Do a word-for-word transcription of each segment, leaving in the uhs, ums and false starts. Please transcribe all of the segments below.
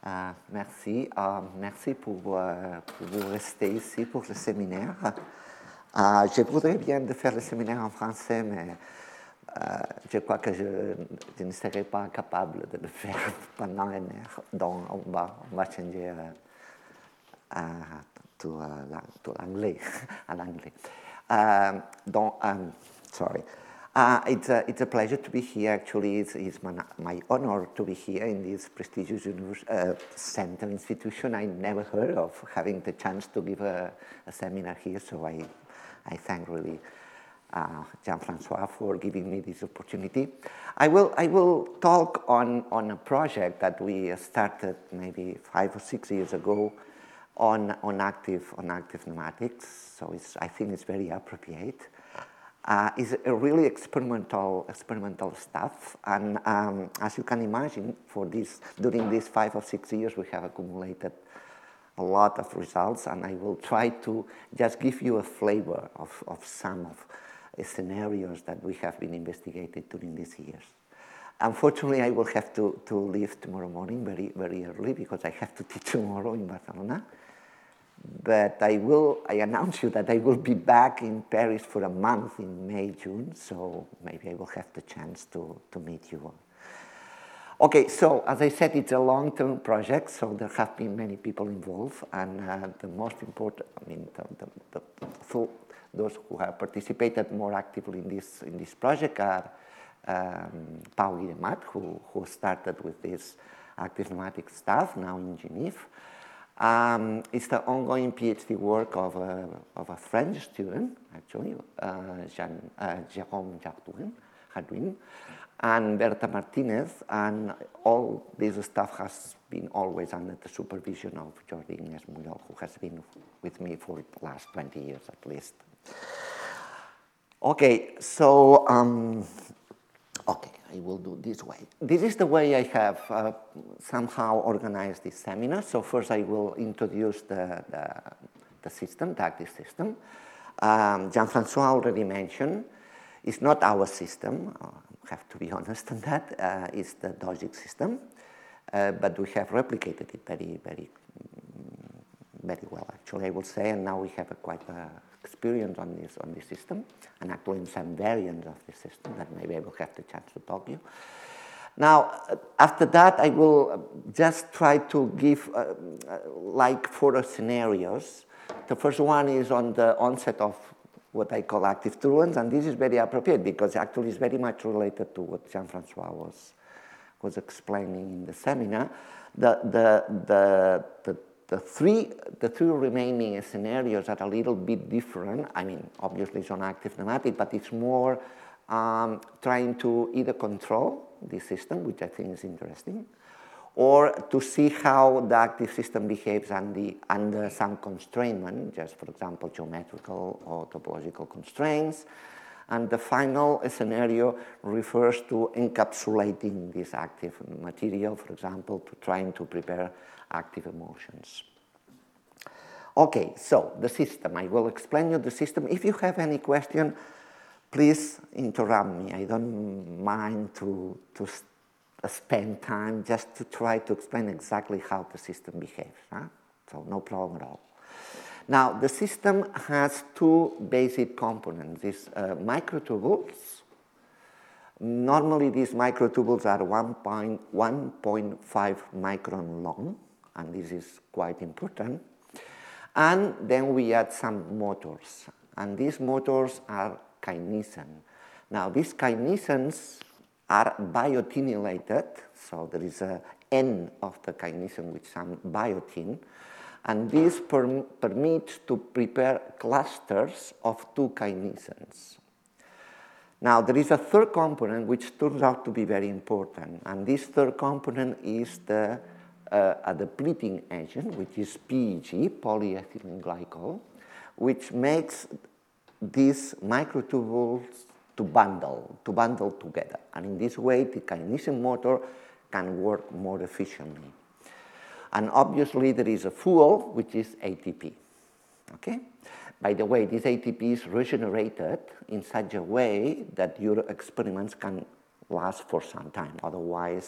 Euh, merci. Euh, merci pour, euh, pour vous rester ici pour le séminaire. Euh, je voudrais bien de faire le séminaire en français, mais euh, je crois que je, je ne serai pas capable de le faire pendant une heure. Donc, on va, on va changer euh, à, to, uh, to l'anglais, à l'anglais. Um, donc, um, sorry. Uh, it's, a, it's a pleasure to be here. Actually, it's, it's my, my honor to be here in this prestigious uh, center institution. I never heard of having the chance to give a, a seminar here, so I, I thank really uh, Jean-Francois for giving me this opportunity. I will, I will talk on, on a project that we started maybe five or six years ago on, on, active, on active pneumatics, so it's, I think it's very appropriate. Uh, it's a really experimental, experimental stuff, and um, as you can imagine, for this, during these five or six years, we have accumulated a lot of results, and I will try to just give you a flavor of, of some of the scenarios that we have been investigating during these years. Unfortunately, I will have to, to leave tomorrow morning very, very early because I have to teach tomorrow in Barcelona. But I will, I announce you that I will be back in Paris for a month in May, June, so maybe I will have the chance to, to meet you all. Okay, so as I said, it's a long-term project, so there have been many people involved, and uh, the most important, I mean, the, the, the, the, those who have participated more actively in this, in this project are um, Pau Guillemat, who, who started with this active pneumatic stuff, now in Geneva. Um, it's the ongoing PhD work of a, of a French student, actually, uh, Jean, uh, Jérôme Jardouin, and Berta Martinez, and all this stuff has been always under the supervision of Jordi Ignace Muyol, who has been with me for the last twenty years at least. Okay, so, um, okay. I will do this way. This is the way I have uh, somehow organized this seminar. So first I will introduce the, the, the system, the active system. Um, Jean-Francois already mentioned, it's not our system, I have to be honest on that, uh, it's the Dogic system, uh, but we have replicated it very, very, very well, actually, I will say, and now we have a quite a experience on this on this system, and actually in some variants of this system that maybe I will have the chance to talk to you. Now, after that, I will just try to give uh, like four scenarios. The first one is on the onset of what I call active turbulence, and this is very appropriate because actually it's very much related to what Jean-Francois was was explaining in the seminar. The the the, the The three, the three remaining scenarios are a little bit different. I mean, obviously it's on active pneumatic, but it's more um, trying to either control the system, which I think is interesting, or to see how the active system behaves under, under some constraint, just for example, geometrical or topological constraints. And the final scenario refers to encapsulating this active material, for example, to trying to prepare active emulsions. Okay, so the system. I will explain you the system. If you have any question, please interrupt me. I don't mind to, to spend time just to try to explain exactly how the system behaves. Huh? So no problem at all. Now, the system has two basic components. These uh, microtubules. Normally, these microtubules are one point five micron long, and this is quite important. And then we add some motors, and these motors are kinesin. Now, these kinesins are biotinylated, so there is an end of the kinesin with some biotin, and this per permits to prepare clusters of two kinesins. Now, there is a third component which turns out to be very important, and this third component is the, uh, a depleting agent, which is P E G, polyethylene glycol, which makes these microtubules to bundle, to bundle together. And in this way, the kinesin motor can work more efficiently. And obviously, there is a fuel, which is A T P, okay? By the way, this A T P is regenerated in such a way that your experiments can last for some time. Otherwise,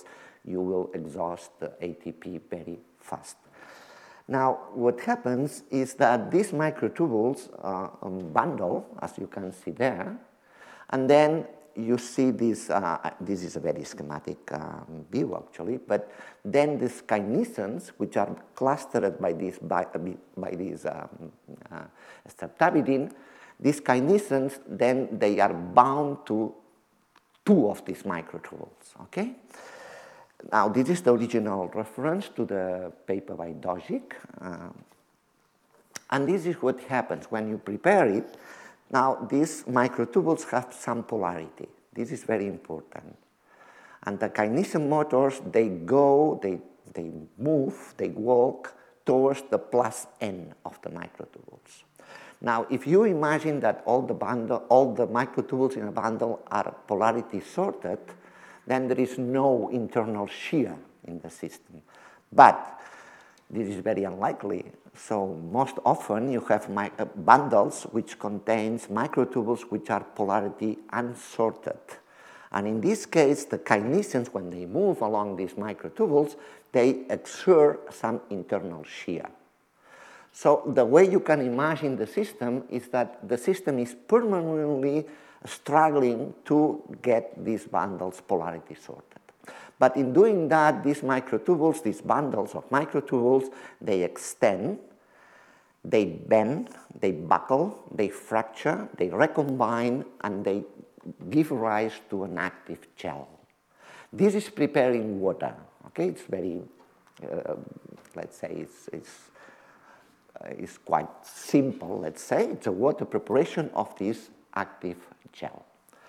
you will exhaust the A T P very fast. Now, what happens is that these microtubules uh, bundle, as you can see there, and then you see this, uh, this is a very schematic um, view actually, but then these kinesins, which are clustered by this, by, by this um, uh, streptavidin, these kinesins, then they are bound to two of these microtubules, okay? Now, this is the original reference to the paper by Dogic. Uh, and this is what happens when you prepare it. Now, these microtubules have some polarity. This is very important. And the kinesin motors, they go, they, they move, they walk towards the plus N of the microtubules. Now, if you imagine that all the, bundle, all the microtubules in a bundle are polarity sorted, then there is no internal shear in the system. But this is very unlikely. So most often you have bundles which contains microtubules which are polarity unsorted. And in this case, the kinesins, when they move along these microtubules, they exert some internal shear. So the way you can imagine the system is that the system is permanently struggling to get these bundles polarity sorted. But in doing that, these microtubules, these bundles of microtubules, they extend, they bend, they buckle, they fracture, they recombine, and they give rise to an active gel. This is preparing water, okay? It's very, uh, let's say, it's, it's, uh, it's quite simple, let's say. It's a water preparation of this active gel.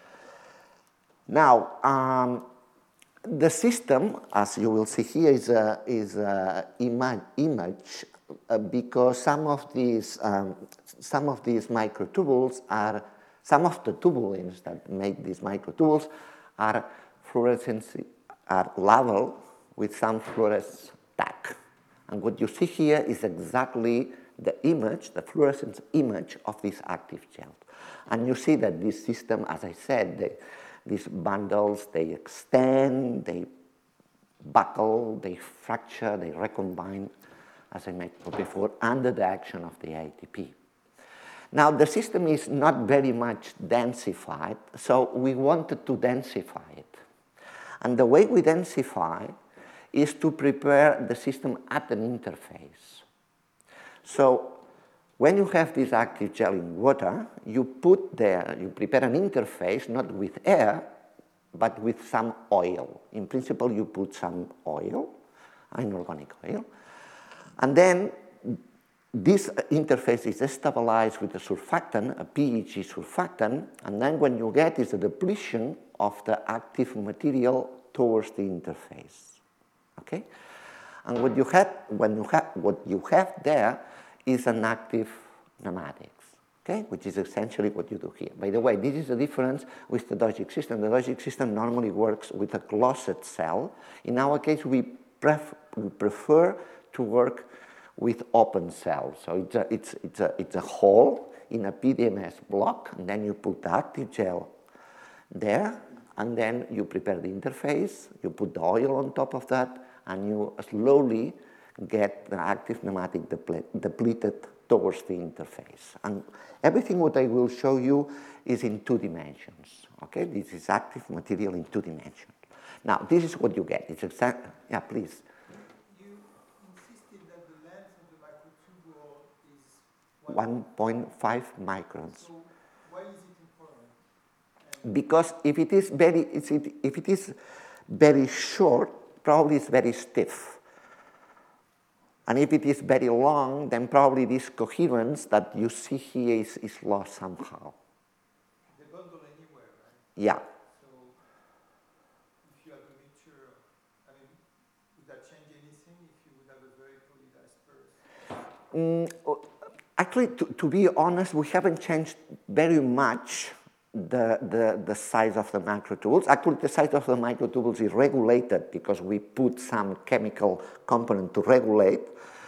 Now, um, the system, as you will see here, is a, is a ima image uh, because some of these um, some of these microtubules are some of the tubulins that make these microtubules are fluorescent are level with some fluorescence tag, and what you see here is exactly the image, the fluorescence image of this active gel. And you see that this system, as I said, they, these bundles, they extend, they buckle, they fracture, they recombine, as I mentioned before, under the action of the A T P. Now, the system is not very much densified, so we wanted to densify it. And the way we densify is to prepare the system at an interface. So, when you have this active gel in water, you put there, you prepare an interface, not with air, but with some oil. In principle, you put some oil, inorganic oil, and then this interface is stabilized with a surfactant, a P E G surfactant, and then when you get is a depletion of the active material towards the interface, okay? And what you have, when you have, what you have there is an active nematics, okay? Which is essentially what you do here. By the way, this is the difference with the Dogic system. The Dogic system normally works with a closed cell. In our case, we, pref we prefer to work with open cells. So it's a, it's, it's, a, it's a hole in a P D M S block, and then you put the active gel there, and then you prepare the interface, you put the oil on top of that, and you slowly get the active nematic depleted towards the interface. And everything what I will show you is in two dimensions, okay? This is active material in two dimensions. Now, this is what you get. It's exact, yeah, please. You insisted that the length of the microtubule is one point five microns. So why is it important? And because if it is very, if it is very short, probably it's very stiff. And if it is very long, then probably this coherence that you see here is, is lost somehow. they bundle anywhere, right? Yeah. So if you have a mixture, I mean, would that change anything if you would have a very polydispersed? Mm, actually, to, to be honest, we haven't changed very much the, the, the size of the microtubules. Actually, the size of the microtubules is regulated because we put some chemical component to regulate.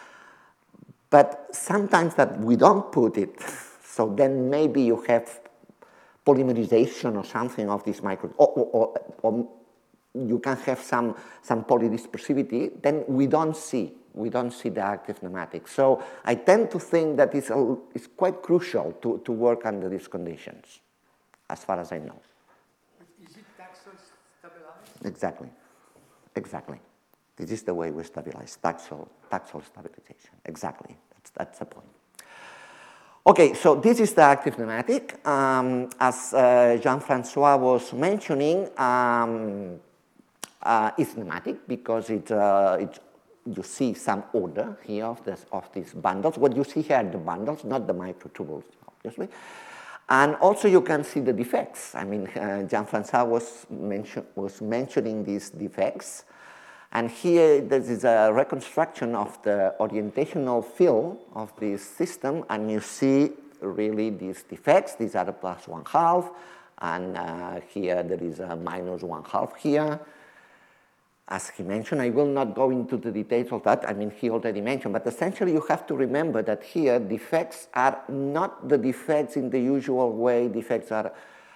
But sometimes that we don't put it, so then maybe you have polymerization or something of this micro, or, or, or you can have some, some polydispersivity, then we don't see, we don't see the active nematic. So I tend to think that it's, a, it's quite crucial to, to work under these conditions, as far as I know. Is it taxol stabilized? Exactly, exactly. This is the way we stabilize, taxol, taxol stabilization, exactly, that's, that's the point. Okay, so this is the active nematic. Um, as uh, Jean-Francois was mentioning, um, uh, it's nematic because it, uh, it, you see some order here of, this, of these bundles. What you see here are the bundles, not the microtubules, obviously. And also you can see the defects. I mean, uh, Jean-Francois was, mention, was mentioning these defects. And here, this is a reconstruction of the orientational field of this system, and you see really these defects. These are the plus one half, and uh, here there is a minus one half here. As he mentioned, I will not go into the details of that. I mean, he already mentioned, but essentially you have to remember that here defects are not the defects in the usual way defects are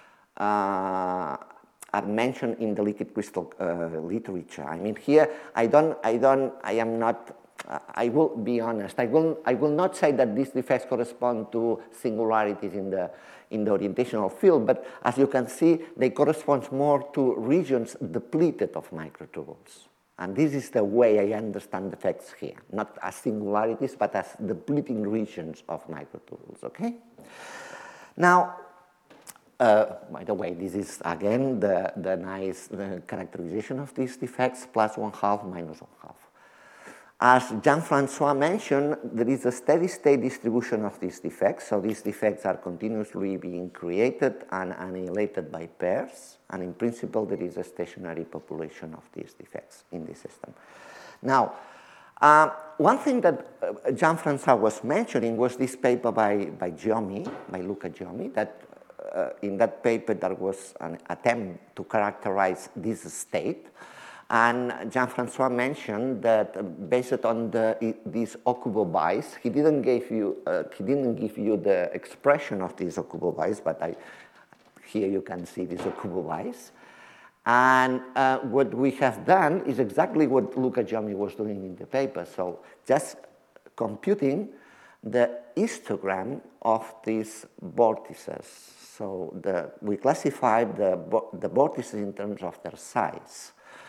uh, are mentioned in the liquid crystal uh, literature. I mean, here I don't, I don't, I am not. Uh, I will be honest. I will, I will not say that these defects correspond to singularities in the in the orientational field, but as you can see, they correspond more to regions depleted of microtubules. And this is the way I understand defects here, not as singularities, but as depleting regions of microtubules. Okay. Now. Uh, by the way, this is again the, the nice the characterization of these defects, plus one half, minus one half. As Jean-Francois mentioned, there is a steady state distribution of these defects. So these defects are continuously being created and annihilated by pairs. And in principle, there is a stationary population of these defects in the system. Now, uh, one thing that uh, Jean-Francois was mentioning was this paper by, by Giomi, by Luca Giomi, that Uh, in that paper, there was an attempt to characterize this state. And Jean-Francois mentioned that uh, based on the, these Okubo bias, he didn't give you uh, he didn't give you the expression of these Okubo bias, but I, here you can see these Okubo bias. And uh, what we have done is exactly what Luca Giomi was doing in the paper. So just computing the histogram of these vortices. So the, we classified the, the vortices in terms of their size.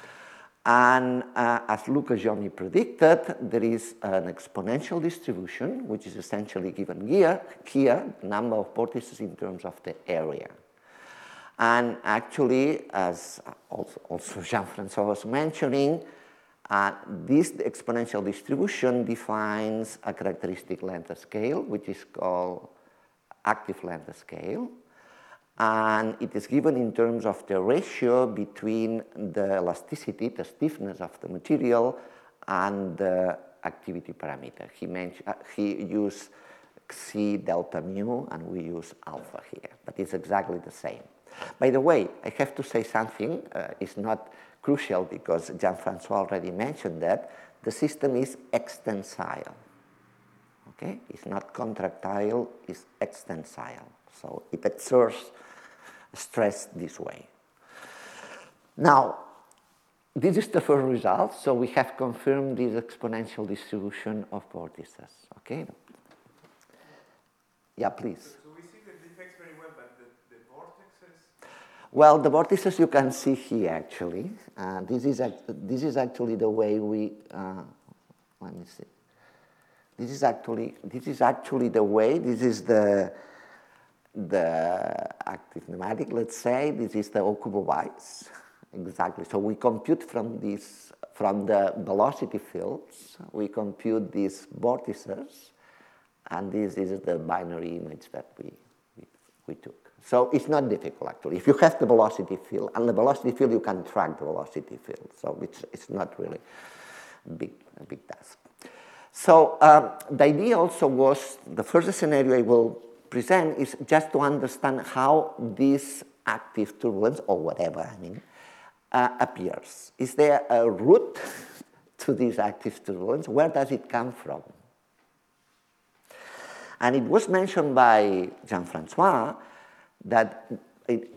And uh, as Luca Giomi predicted, there is an exponential distribution, which is essentially given here, here, the number of vortices in terms of the area. And actually, as also, also Jean-Francois was mentioning, uh, this exponential distribution defines a characteristic length scale, which is called active length scale. And it is given in terms of the ratio between the elasticity, the stiffness of the material, and the activity parameter. He, mentioned, uh, he used C delta mu, and we use alpha here, but it's exactly the same. By the way, I have to say something. Uh, it's not crucial because Jean-Francois already mentioned that the system is extensile. Okay, it's not contractile; it's extensile. So it exerts stress this way. Now, this is the first result. So we have confirmed this exponential distribution of vortices. Okay. Yeah, please. So we see the defects very well, but the, the vortices? Well, the vortices you can see here, actually. Uh, this, is, this is actually the way we, uh, let me see. This is actually, this is actually the way, this is the, the active nematic, let's say. This is the Okubo bias. Exactly. So we compute from this, from the velocity fields, we compute these vortices, and this is the binary image that we, we, we took. So it's not difficult, actually. If you have the velocity field, and the velocity field, you can track the velocity field. So it's, it's not really big, a big task. So um, the idea also was, the first scenario I will present is just to understand how this active turbulence, or whatever, I mean, uh, appears. Is there a root to this active turbulence? Where does it come from? And it was mentioned by Jean-Francois that it,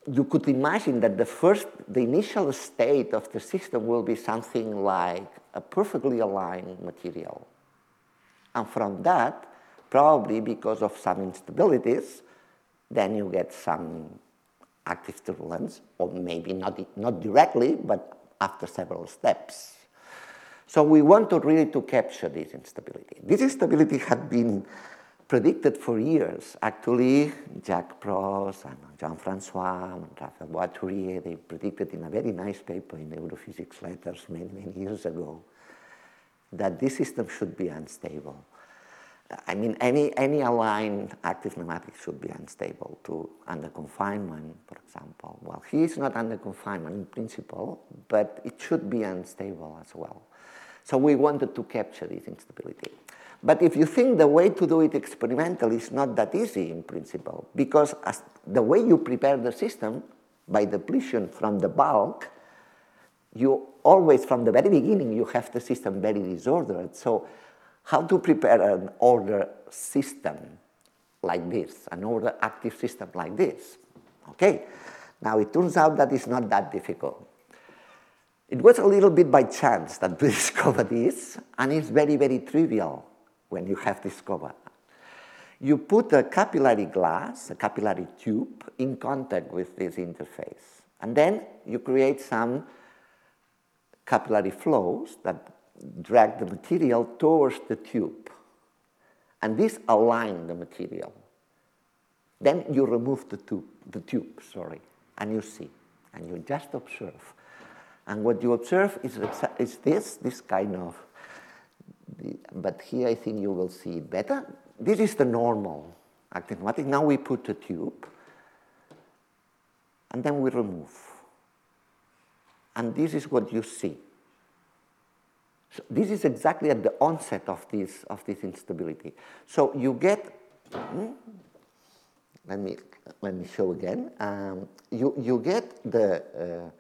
you could imagine that the first, the initial state of the system will be something like a perfectly aligned material. And from that, probably because of some instabilities, then you get some active turbulence, or maybe not, not directly, but after several steps. So we want to really to capture this instability. This instability had been predicted for years. Actually, Jacques Prost and Jean-François and Raphael Bois-Tourier, they predicted in a very nice paper in Neurophysics Letters many, many years ago that this system should be unstable. I mean, any, any aligned active pneumatic should be unstable to under confinement, for example. Well, he is not under confinement in principle, but it should be unstable as well. So we wanted to capture this instability. But if you think the way to do it experimentally is not that easy in principle, because as the way you prepare the system by depletion from the bulk, you always, from the very beginning, you have the system very disordered. So how to prepare an order system like this, an order active system like this? Okay, now it turns out that it's not that difficult. It was a little bit by chance that we discovered this, and it's very, very trivial when you have discovered. You put a capillary glass, a capillary tube, in contact with this interface. And then you create some capillary flows that drag the material towards the tube. And this aligns the material. Then you remove the tube, the tube, sorry, and you see, and you just observe. And what you observe is, is this, this kind of, but here I think you will see it better. This is the normal active pneumatic. Now we put the tube, and then we remove. And this is what you see. So this is exactly at the onset of this, of this instability. So you get, hmm, let me, let me show again. Um, you, you get the, uh,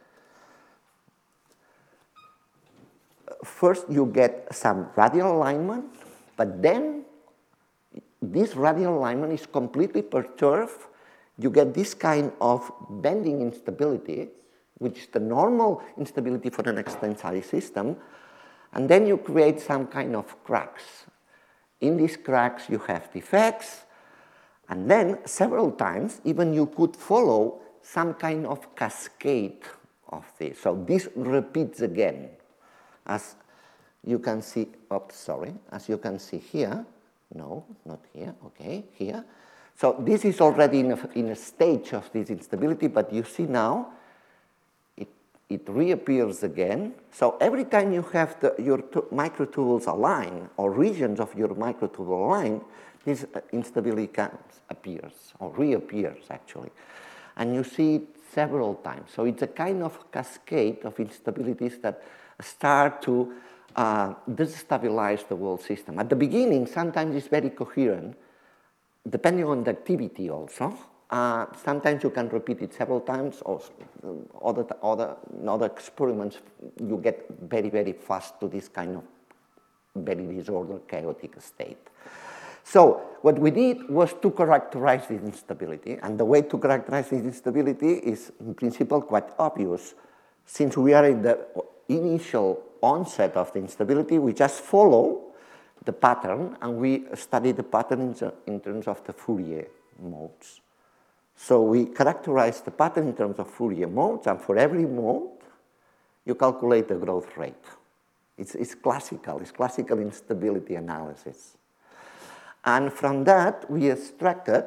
first you get some radial alignment, but then this radial alignment is completely perturbed. You get this kind of bending instability, which is the normal instability for an extensile system, and then you create some kind of cracks. In these cracks you have defects, and then several times even you could follow some kind of cascade of this. So this repeats again. As you can see, oops, sorry, as you can see here, no, not here, okay, here. So this is already in a, in a stage of this instability, but you see now, it, it reappears again. So every time you have the, your microtubules aligned, or regions of your microtubule aligned, this instability comes, appears, or reappears actually. And you see it several times. So it's a kind of cascade of instabilities that start to uh, destabilize the whole system. At the beginning, sometimes it's very coherent, depending on the activity also. Uh, sometimes you can repeat it several times, or other, other, other experiments, you get very, very fast to this kind of very disordered, chaotic state. So what we did was to characterize this instability, and the way to characterize this instability is, in principle, quite obvious. Since we are in the initial onset of the instability, we just follow the pattern, and we study the pattern in, in terms of the Fourier modes. So we characterize the pattern in terms of Fourier modes, and for every mode, you calculate the growth rate. It's, it's classical, it's classical instability analysis. And from that, we extracted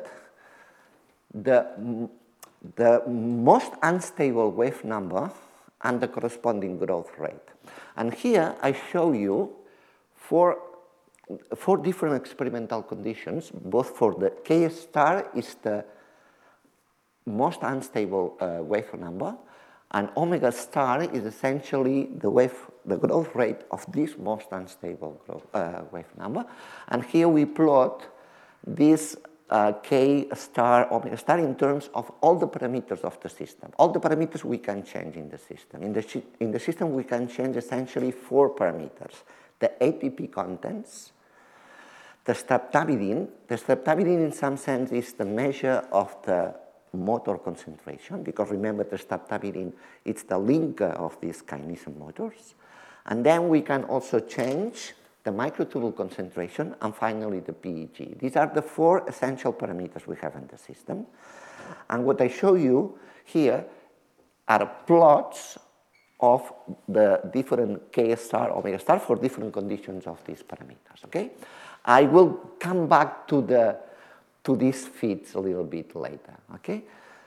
the, the most unstable wave number and the corresponding growth rate. And here I show you four, four different experimental conditions, both for the K star is the most unstable uh, wave number, and omega star is essentially the wave, the growth rate of this most unstable growth, uh, wave number. And here we plot this uh, K star, omega star in terms of all the parameters of the system. All the parameters we can change in the system. In the, in the system we can change essentially four parameters. The A T P contents, the streptavidin. The streptavidin in some sense is the measure of the motor concentration, because remember the stabtabirin, it's the linker of these kinesin motors. And then we can also change the microtubule concentration, and finally the P E G. These are the four essential parameters we have in the system. And what I show you here are plots of the different K star, omega star for different conditions of these parameters, okay? I will come back to, the, to these fits a little bit later, okay?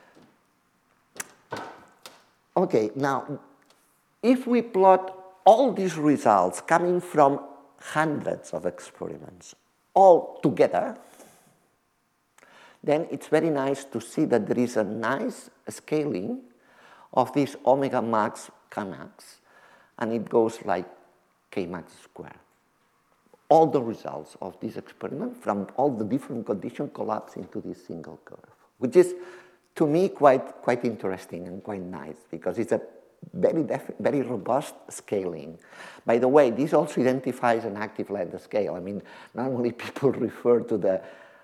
Okay, now, if we plot all these results coming from hundreds of experiments all together, then it's very nice to see that there is a nice scaling of this omega max Kmax, and it goes like Kmax squared. All the results of this experiment from all the different conditions collapse into this single curve, which is, to me, quite, quite interesting and quite nice, because it's a very, very robust scaling. By the way, this also identifies an active length scale. I mean, normally people refer to the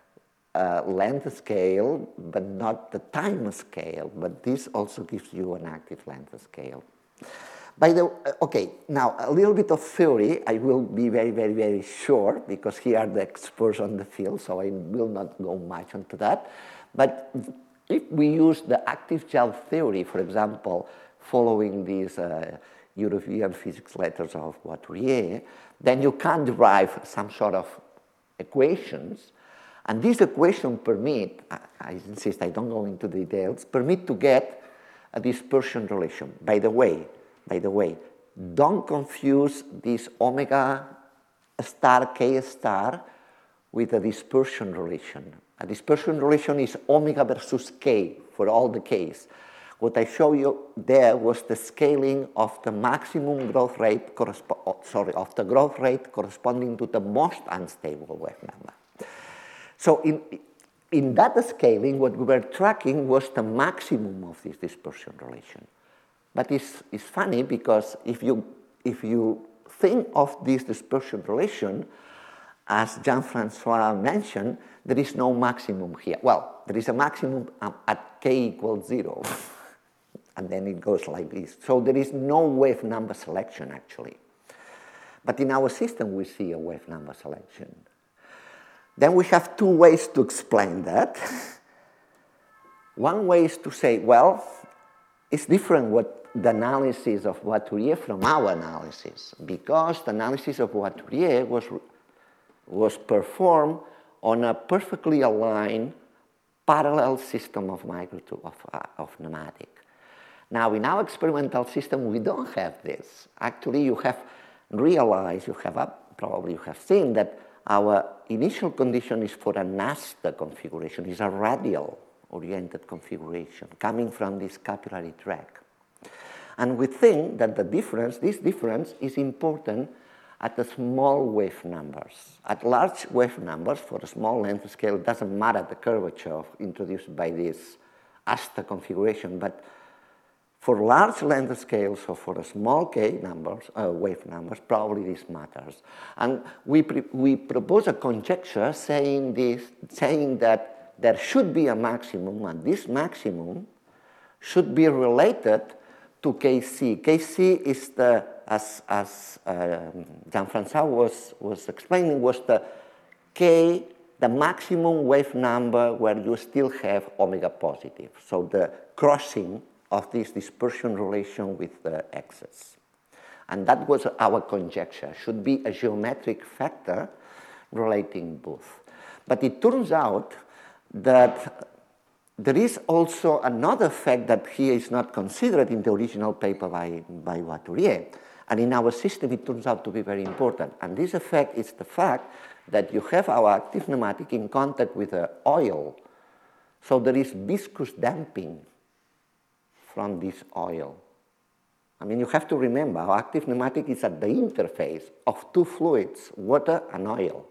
uh, length scale, but not the time scale, but this also gives you an active length scale. By the okay, now a little bit of theory. I will be very, very, very short, because here are the experts on the field, so I will not go much into that. But if we use the active gel theory, for example, following these uh, European physics letters of Voiturier, then you can derive some sort of equations. And these equations permit, I, I insist, I don't go into details, permit to get a dispersion relation. By the way, by the way, don't confuse this omega star K star with a dispersion relation. A dispersion relation is omega versus K for all the Ks. What I show you there was the scaling of the maximum growth rate, sorry, of the growth rate corresponding to the most unstable wave number. So in, in that scaling, what we were tracking was the maximum of this dispersion relation. But it's, it's funny, because if you, if you think of this dispersion relation, as Jean-Francois mentioned, there is no maximum here. Well, there is a maximum at K equals zero. And then it goes like this. So there is no wave number selection, actually. But in our system, we see a wave number selection. Then we have two ways to explain that. One way is to say, well, it's different what the analysis of Voiturier from our analysis, because the analysis of Voiturier was, was performed on a perfectly aligned parallel system of microtube of, uh, of pneumatic. Now, in our experimental system, we don't have this. Actually, you have realized, you have up, probably you have seen that our initial condition is for a NASTA configuration, is a radial-oriented configuration coming from this capillary tract. And we think that the difference, this difference is important at the small wave numbers. At large wave numbers, for a small length scale, it doesn't matter the curvature introduced by this ASTA configuration, but for large length scales, or for a small k numbers, uh, wave numbers, probably this matters. And we, we propose a conjecture saying, this, saying that there should be a maximum, and this maximum should be related to K C. K C is the, as, as uh, Jean-Francois was, was explaining, was the K, the maximum wave number where you still have omega positive. So the crossing of this dispersion relation with the excess. And that was our conjecture, should be a geometric factor relating both. But it turns out that there is also another fact that here is not considered in the original paper by, by Voiturier. And in our system, it turns out to be very important. And this effect is the fact that you have our active pneumatic in contact with the oil. So there is viscous damping from this oil. I mean, you have to remember, our active pneumatic is at the interface of two fluids, water and oil.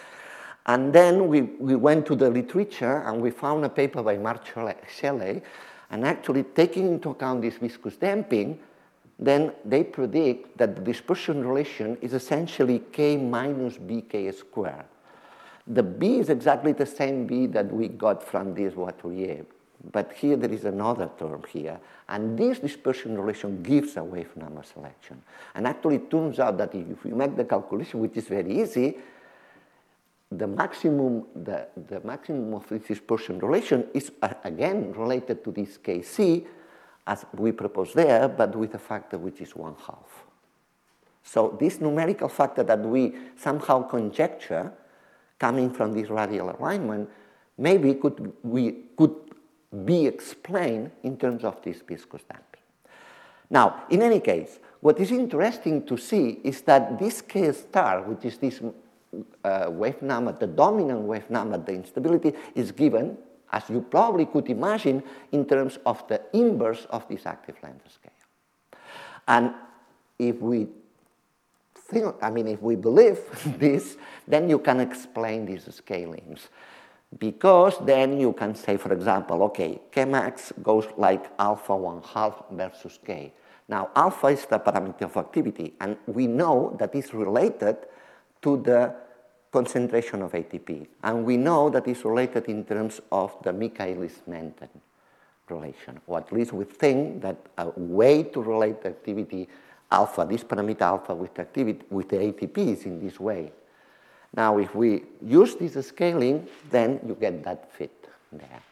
And then we, we went to the literature and we found a paper by Marc Shelley, and actually taking into account this viscous damping, then they predict that the dispersion relation is essentially K minus B K squared. The B is exactly the same B that we got from this Voiturier but here there is another term here, and this dispersion relation gives a wave number selection. And actually it turns out that if you make the calculation, which is very easy, the maximum, the, the maximum of this dispersion relation is, uh, again, related to this K C, as we propose there, but with a factor which is one half. So this numerical factor that we somehow conjecture, coming from this radial alignment, maybe could, we, could be explained in terms of this viscous damping. Now, in any case, what is interesting to see is that this K star, which is this uh, wave number, the dominant wave number, the instability, is given, as you probably could imagine, in terms of the inverse of this active length scale. And if we think, I mean, if we believe this, then you can explain these scalings. Because then you can say, for example, okay, Kmax goes like alpha one half versus K. Now, alpha is the parameter of activity, and we know that it's related to the concentration of A T P. And we know that it's related in terms of the Michaelis-Menten relation, or at least we think that a way to relate the activity alpha, this parameter alpha with the activity, with the A T P is in this way. Now, if we use this scaling, then you get that fit there.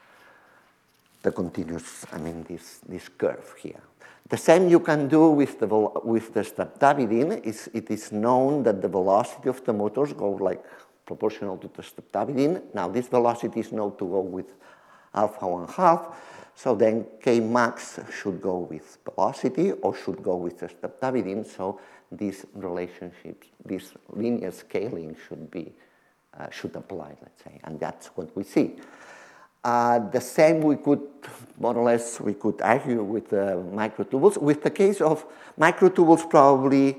The continuous, I mean, this, this curve here. The same you can do with the, with the streptavidin. It's, it is known that the velocity of the motors go like proportional to the streptavidin. Now, this velocity is known to go with alpha one half. So then Kmax should go with velocity or should go with the streptavidin. So these relationships, this linear scaling should be, uh, should apply, let's say, and that's what we see. Uh, the same we could, more or less, we could argue with the microtubules. With the case of microtubules, probably,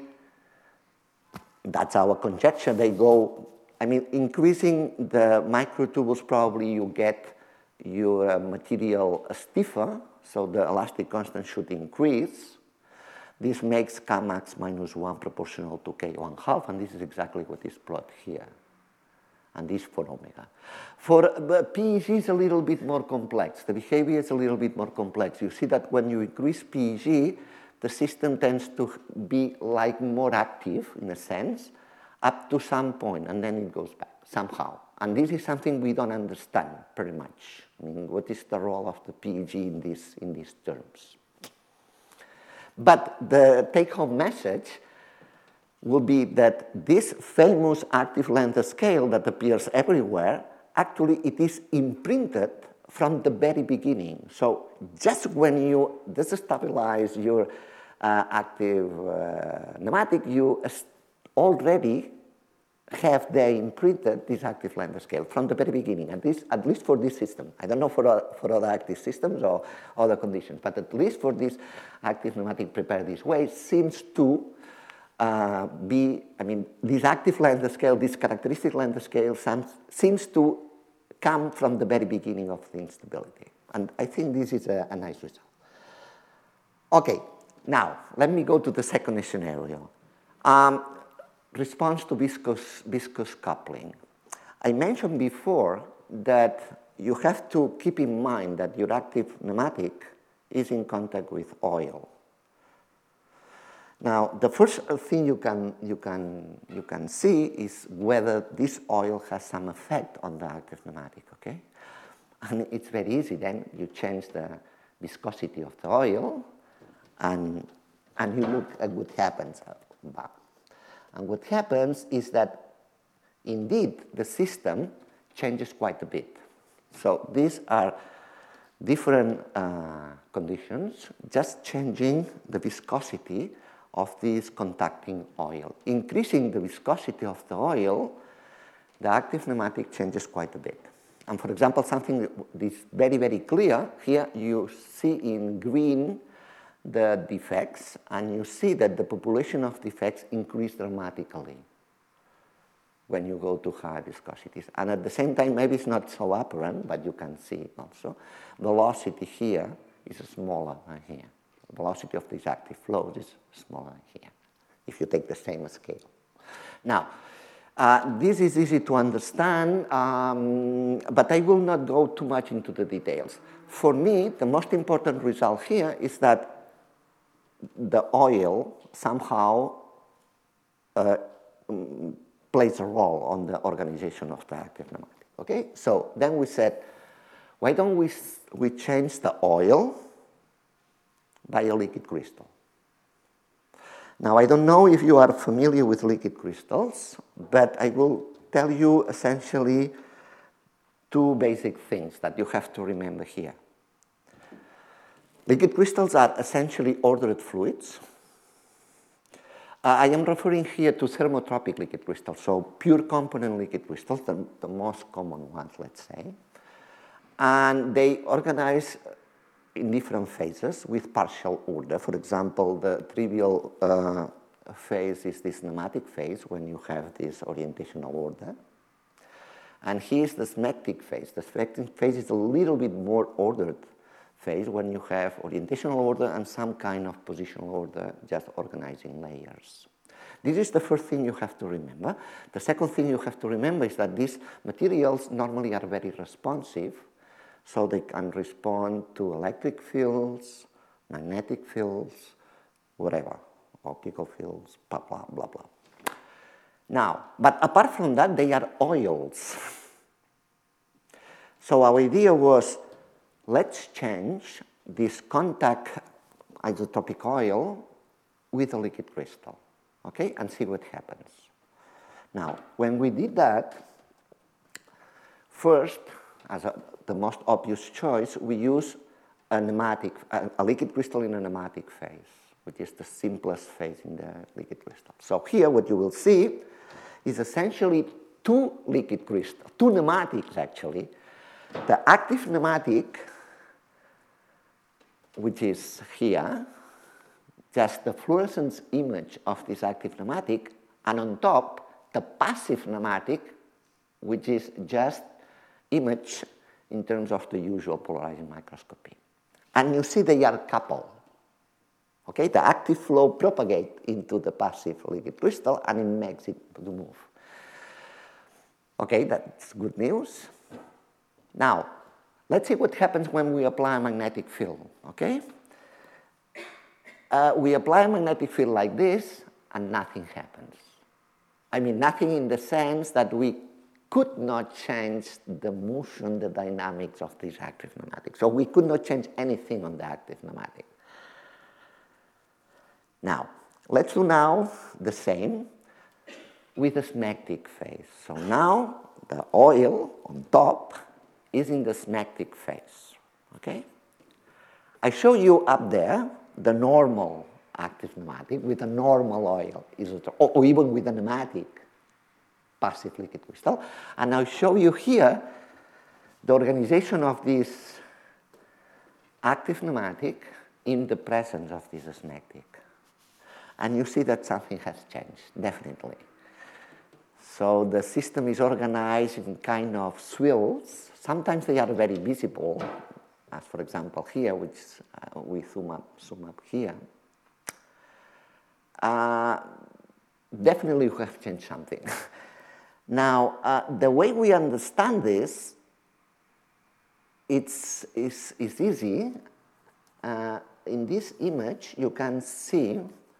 that's our conjecture, they go, I mean, increasing the microtubules, probably you get your uh, material stiffer, so the elastic constant should increase. This makes Kmax minus one proportional to K one half, and this is exactly what is plotted here. And this for omega. For uh, P E G is a little bit more complex. The behavior is a little bit more complex. You see that when you increase P E G, the system tends to be like more active, in a sense, up to some point, and then it goes back somehow. And this is something we don't understand very much. I mean, what is the role of the P E G in, this, in these terms? But the take-home message will be that this famous active length scale that appears everywhere, actually it is imprinted from the very beginning. So just when you destabilize your uh, active uh, pneumatic, you already have there imprinted this active length scale from the very beginning, at least, at least for this system. I don't know for, uh, for other active systems or other conditions, but at least for this active pneumatic prepared this way seems to uh, be, I mean, this active length scale, this characteristic length scale some, seems to come from the very beginning of the instability. And I think this is a, a nice result. Okay, now let me go to the second scenario. Um, Response to viscous, viscous coupling. I mentioned before that you have to keep in mind that your active pneumatic is in contact with oil. Now, the first thing you can, you can, you can see is whether this oil has some effect on the active pneumatic, okay? And it's very easy then. You change the viscosity of the oil, and, and you look at what happens back. And what happens is that, indeed, the system changes quite a bit. So these are different uh, conditions, just changing the viscosity of this contacting oil. Increasing the viscosity of the oil, the active pneumatic changes quite a bit. And for example, something that is very, very clear, here you see in green the defects, and you see that the population of defects increase dramatically when you go to higher viscosities. And at the same time, maybe it's not so apparent, but you can see also, velocity here is smaller than here. The velocity of these active flows is smaller than here, if you take the same scale. Now, Uh, this is easy to understand, um, but I will not go too much into the details. For me, the most important result here is that the oil somehow uh, um, plays a role on the organization of the active pneumatic. Okay, so then we said, why don't we, we change the oil by a liquid crystal? Now, I don't know if you are familiar with liquid crystals, but I will tell you essentially two basic things that you have to remember here. Liquid crystals are essentially ordered fluids. Uh, I am referring here to thermotropic liquid crystals, so pure component liquid crystals, the, the most common ones, let's say. And they organize in different phases with partial order. For example, the trivial uh, phase is this nematic phase when you have this orientational order. And here's the smectic phase. The smectic phase is a little bit more ordered phase when you have orientational order and some kind of positional order just organizing layers. This is the first thing you have to remember. The second thing you have to remember is that these materials normally are very responsive, so they can respond to electric fields, magnetic fields, whatever, optical fields, blah, blah, blah, blah. Now, but apart from that, they are oils. So our idea was, let's change this contact isotopic oil with a liquid crystal, okay, and see what happens. Now, when we did that, first, as a, the most obvious choice, we use a nematic, a, a liquid crystal in a nematic phase, which is the simplest phase in the liquid crystal. So here, what you will see is essentially two liquid crystals, two nematics actually. The active nematic, which is here, just the fluorescence image of this active nematic, and on top, the passive nematic, which is just image in terms of the usual polarizing microscopy. And you see they are coupled. Okay, the active flow propagates into the passive liquid crystal and it makes it to move. Okay, that's good news. Now, let's see what happens when we apply a magnetic field, okay? Uh, we apply a magnetic field like this, and nothing happens. I mean, nothing in the sense that we could not change the motion, the dynamics of this active nematic. So we could not change anything on the active nematic. Now, let's do now the same with the smectic phase. So now the oil on top is in the smectic phase, okay? I show you up there the normal active nematic with a normal oil, or even with a nematic passive liquid crystal. And I'll show you here the organization of this active nematic in the presence of this smectic. And you see that something has changed, definitely. So the system is organized in kind of swirls. Sometimes they are very visible, as for example here, which uh, we zoom up, zoom up here. Uh, definitely you have changed something. Now, uh, the way we understand this, it's, it's, it's easy. Uh, in this image, you can see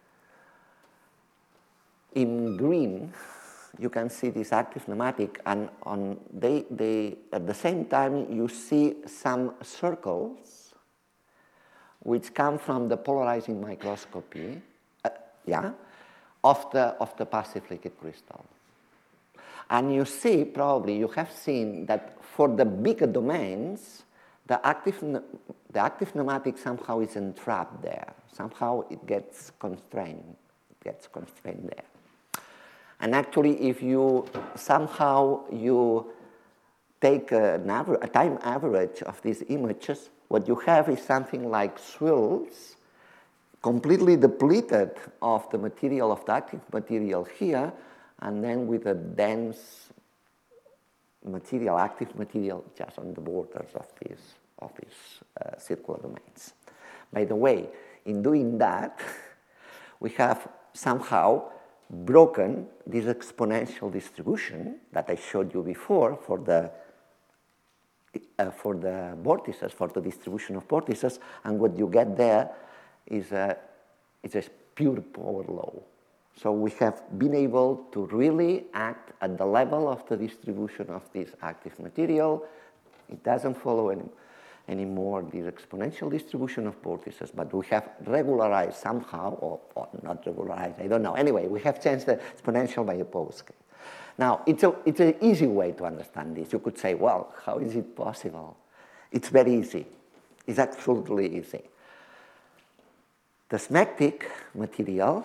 in green, you can see this active nematic, and on they, they, at the same time, you see some circles which come from the polarizing microscopy, uh, yeah, of the, of the passive liquid crystal. And you see, probably, you have seen that for the bigger domains, the active, the active nematic somehow is entrapped there. Somehow it gets constrained, it gets constrained there. And actually, if you somehow you take an aver a time average of these images, what you have is something like swirls, completely depleted of the material, of the active material here, and then with a dense material, active material, just on the borders of these, of these uh, circular domains. By the way, in doing that, we have somehow broken this exponential distribution that I showed you before for the uh, for the vortices, for the distribution of vortices, and what you get there is a, is a pure power law. So we have been able to really act at the level of the distribution of this active material. It doesn't follow any, anymore this exponential distribution of vortices, but we have regularized somehow, or, or not regularized, I don't know. Anyway, we have changed the exponential by a power scale. Now, it's, a, it's an easy way to understand this. You could say, well, how is it possible? It's very easy. It's absolutely easy. The smectic material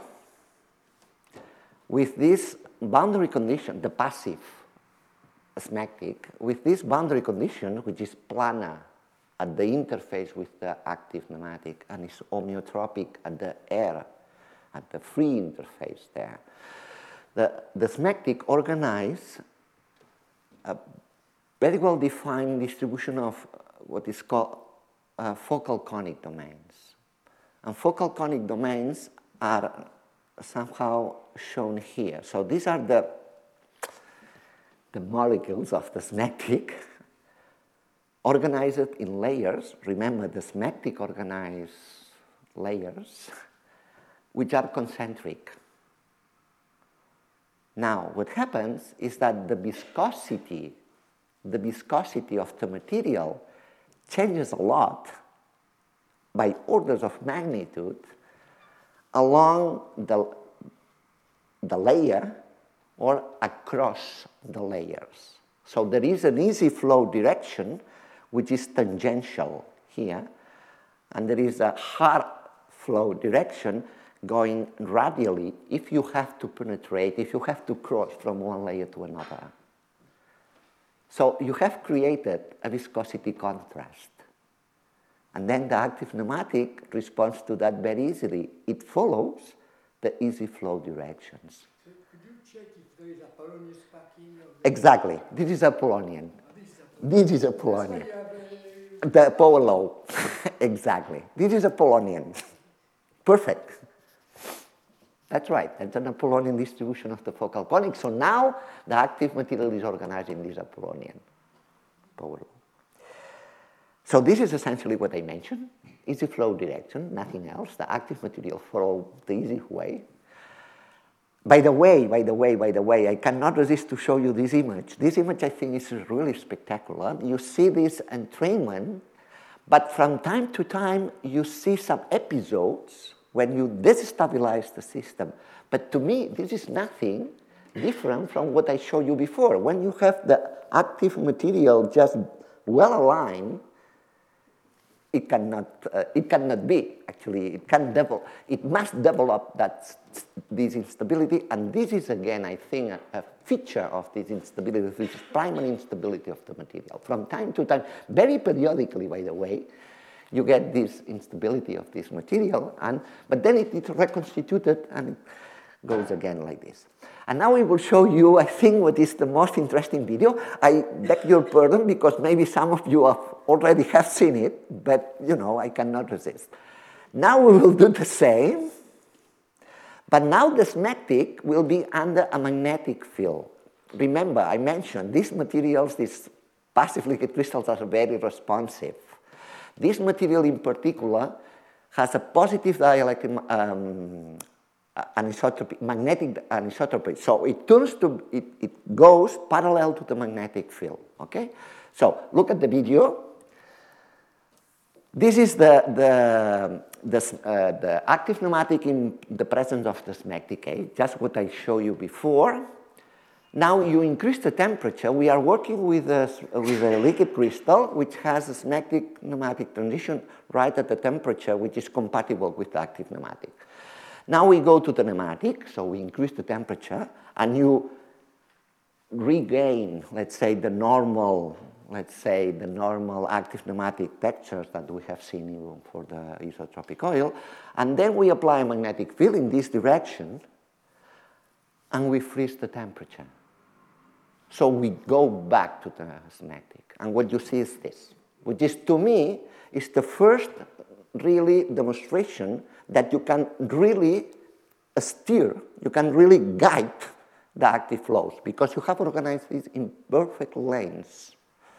with this boundary condition, the passive smectic, with this boundary condition, which is planar at the interface with the active nematic and is homeotropic at the air, at the free interface there. The, the smectic organize a very well-defined distribution of what is called uh, focal conic domains. And focal conic domains are somehow shown here. So these are the, the molecules of the smectic organized in layers. Remember, the smectic organized layers, which are concentric. Now, what happens is that the viscosity, the viscosity of the material changes a lot by orders of magnitude along the, the layer or across the layers. So there is an easy flow direction which is tangential here, and there is a hard flow direction going radially if you have to penetrate, if you have to cross from one layer to another. So you have created a viscosity contrast. And then the active nematic responds to that very easily. It follows the easy flow directions. So could you check if there is a Polonius packing? Exactly. This is a Polonian. Oh, this is a Polonian. This is a Polonian. That's why you have a... The power law. Exactly. This is a Polonian. Perfect. That's right. That's an Apollonian distribution of the focal conic. So now the active material is organized in this Apollonian power law. So this is essentially what I mentioned. Easy flow direction, nothing else. The active material follows the easy way. By the way, by the way, by the way, I cannot resist to show you this image. This image, I think, is really spectacular. You see this entrainment, but from time to time, you see some episodes when you destabilize the system. But to me, this is nothing different from what I showed you before. When you have the active material just well aligned, it cannot, uh, it cannot be, actually. It can develop, it must develop that, this instability, and this is, again, I think, a, a feature of this instability, which is primary instability of the material. From time to time, very periodically, by the way, you get this instability of this material, and, but then it is reconstituted and it goes again like this. And now we will show you, I think, what is the most interesting video. I beg your pardon because maybe some of you have already have seen it, but you know, I cannot resist. Now we will do the same, but now the smectic will be under a magnetic field. Remember, I mentioned these materials, these passive liquid crystals are very responsive. This material in particular has a positive dielectric um, anisotropy, magnetic anisotropy. So it turns to, it, it goes parallel to the magnetic field, okay? So look at the video. This is the, the, the, uh, the active nematic in the presence of the smectic case, just what I showed you before. Now you increase the temperature. We are working with a, with a liquid crystal which has a smectic nematic transition right at the temperature which is compatible with the active nematic. Now we go to the nematic, so we increase the temperature, and you regain, let's say, the normal, let's say, the normal active nematic textures that we have seen even for the isotropic oil, and then we apply a magnetic field in this direction, and we freeze the temperature. So we go back to the smectic, and what you see is this, which is, to me, is the first really demonstration that you can really steer you can really guide the active flows because you have organized this in perfect lanes.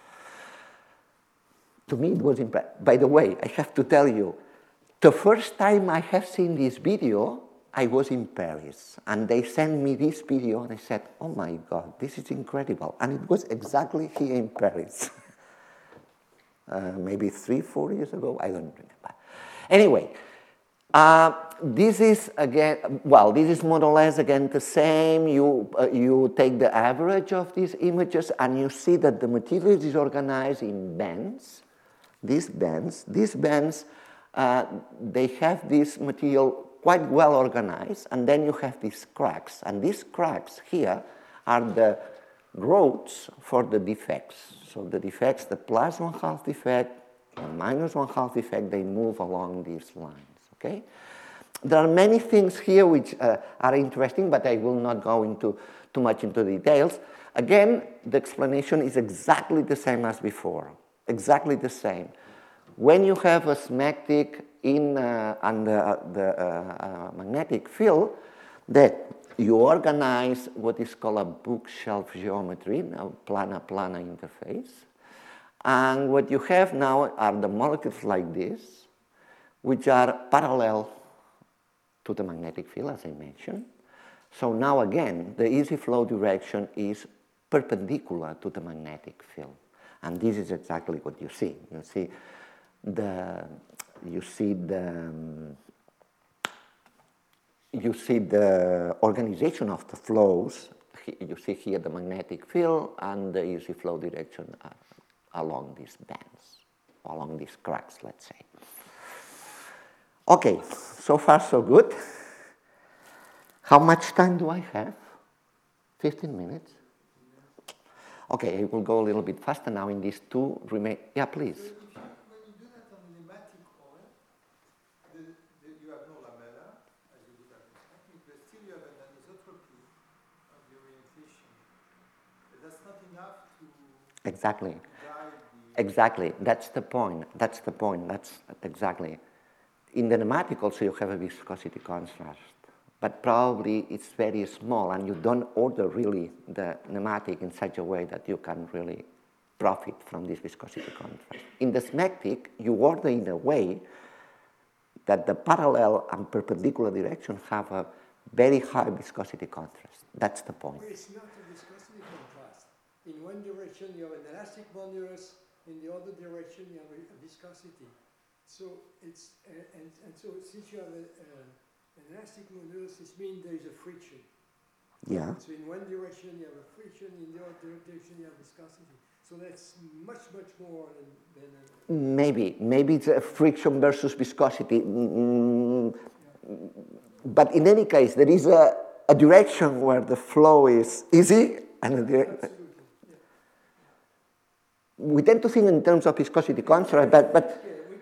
To me, it was impressive. By the way, I have to tell you, the first time I have seen this video, I was in Paris, and they sent me this video, and I said, oh my God, this is incredible. And it was exactly here in Paris. uh, maybe three, four years ago, I don't remember. Anyway, uh, this is again, well, this is more or less again the same. You, uh, you take the average of these images, and you see that the material is organized in bands. These bands, these bands, uh, they have this material quite well organized, and then you have these cracks. And these cracks here are the roads for the defects. So the defects, the plus one half defect, the minus one half defect, they move along these lines, okay? There are many things here which uh, are interesting, but I will not go into too much into details. Again, the explanation is exactly the same as before, exactly the same. When you have a smectic in uh, under the uh, uh, magnetic field, that you organize what is called a bookshelf geometry, now plana-plana interface. And what you have now are the molecules like this, which are parallel to the magnetic field, as I mentioned. So now again, the easy flow direction is perpendicular to the magnetic field. And this is exactly what you see. You see the, you see the, um, you see the organization of the flows. You see here the magnetic field and the easy flow direction uh, along these bands, along these cracks, let's say. Okay, so far so good. How much time do I have? fifteen minutes? Okay, I will go a little bit faster now in these two remain. Yeah, please. When you do that on pneumatic oil, the, the, you have no lamella, as you would have expected, but still you have an anisotropy of the orientation. But that's not enough to Exactly. guide the... Exactly. That's the point. That's the point. That's exactly. In the pneumatic also you have a viscosity contrast, but probably it's very small, and you don't order really the pneumatic in such a way that you can really profit from this viscosity contrast. In the smectic, you order in a way that the parallel and perpendicular direction have a very high viscosity contrast. That's the point. It's not a viscosity contrast. In one direction you have an elastic modulus, in the other direction you have a viscosity. So it's, uh, and, and so since you have a, uh, an elastic modulus, this means there is a friction. Yeah. So in one direction you have a friction, in the other direction you have viscosity. So that's much, much more than... than a Maybe. Maybe it's a friction versus viscosity. Mm, yeah. But in any case, there is a, a direction where the flow is easy, and a direction... Yeah. We tend to think in terms of viscosity contrast, but... but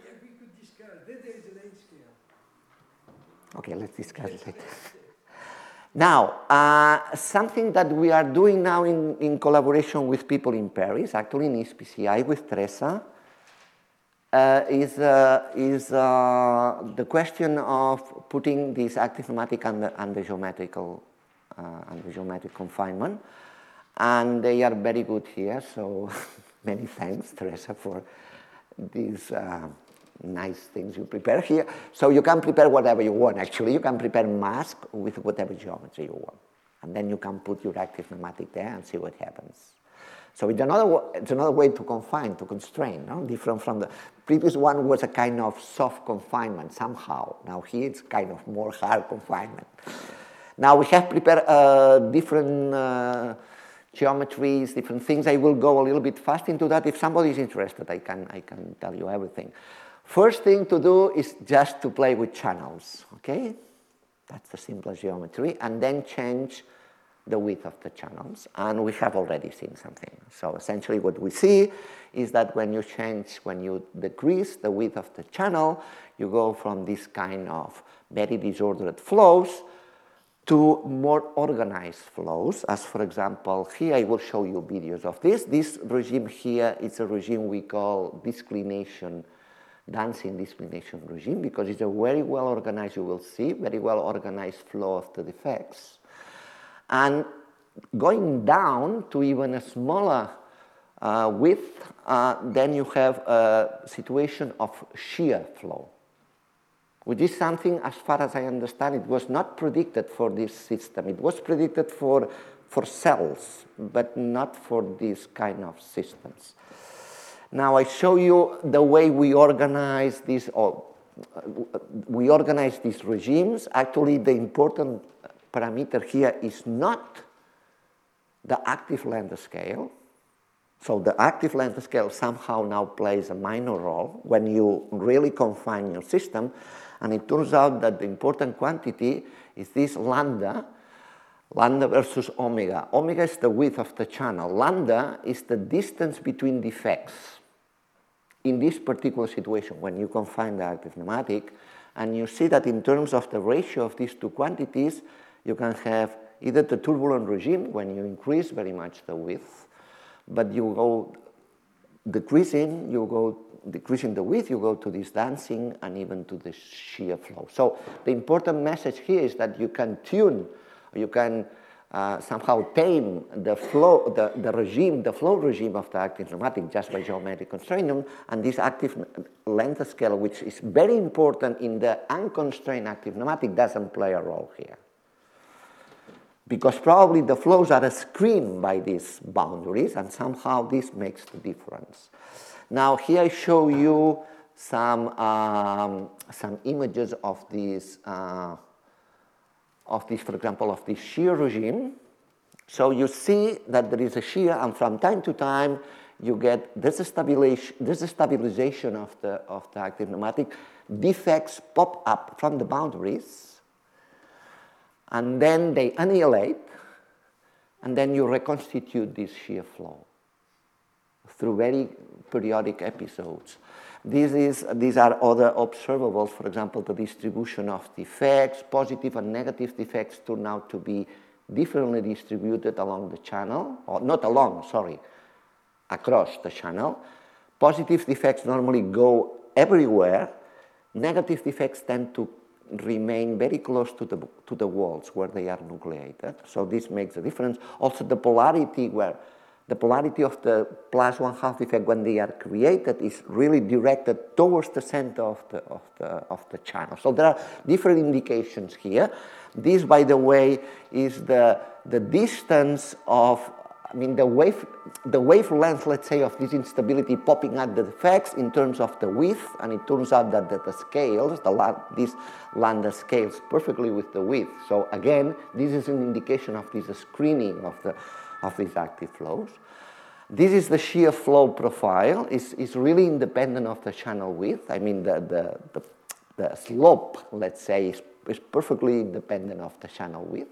Okay, let's discuss it later. Now, uh, something that we are doing now in, in collaboration with people in Paris, actually in S P C I with Teresa, uh, is, uh, is uh, the question of putting this active pneumatic under, under, geometrical, uh, under geometric confinement. And they are very good here, so many thanks, Teresa, for this. Uh, nice things you prepare here. So you can prepare whatever you want, actually. You can prepare mask with whatever geometry you want. And then you can put your active pneumatic there and see what happens. So it's another, it's another way to confine, to constrain, no? Different from the previous one was a kind of soft confinement somehow. Now here it's kind of more hard confinement. Now we have prepared uh, different uh, geometries, different things. I will go a little bit fast into that. If somebody is interested, I can, I can tell you everything. First thing to do is just to play with channels, okay? That's the simplest geometry, and then change the width of the channels, and we have already seen something. So essentially what we see is that when you change, when you decrease the width of the channel, you go from this kind of very disordered flows to more organized flows, as for example, here I will show you videos of this. This regime here is a regime we call disclination dancing declination regime because it's a very well organized, you will see, very well organized flow of the defects. And going down to even a smaller uh, width, uh, then you have a situation of shear flow, which is something, as far as I understand, it was not predicted for this system. It was predicted for, for cells, but not for these kind of systems. Now I show you the way we organize these, or we organize these regimes. Actually, the important parameter here is not the active length scale. So the active length scale somehow now plays a minor role when you really confine your system. And it turns out that the important quantity is this lambda, lambda versus omega. Omega is the width of the channel. Lambda is the distance between defects in this particular situation when you confine the active pneumatic. And you see that in terms of the ratio of these two quantities, you can have either the turbulent regime when you increase very much the width, but you go decreasing, you go decreasing the width, you go to this dancing and even to the shear flow. So the important message here is that you can tune, you can uh, somehow tame the flow, the, the regime, the flow regime of the active pneumatic just by geometric constraint, and this active length scale, which is very important in the unconstrained active pneumatic, doesn't play a role here, because probably the flows are screened by these boundaries, and somehow this makes the difference. Now here I show you some, um, some images of this, uh, of this, for example, of this shear regime. So you see that there is a shear, and from time to time you get destabilization, destabilization of the, of the active pneumatic. Defects pop up from the boundaries, and then they annihilate, and then you reconstitute this shear flow through very periodic episodes. This is, these are other observables. For example, the distribution of defects, positive and negative defects turn out to be differently distributed along the channel, or not along, sorry, across the channel. Positive defects normally go everywhere. Negative defects tend to remain very close to the, to the walls where they are nucleated. So this makes a difference. Also the polarity where the polarity of the plus one half defect when they are created is really directed towards the center of the, of the, of the channel. So there are different indications here. This, by the way, is the, the distance of, I mean, the wave, the wavelength, let's say, of this instability popping at the defects in terms of the width, and it turns out that the, the scales, the, this lambda scales perfectly with the width. So again, this is an indication of this screening of, the, of these active flows. This is the shear flow profile. It's, it's really independent of the channel width. I mean, the, the, the, the slope, let's say, is, is perfectly independent of the channel width.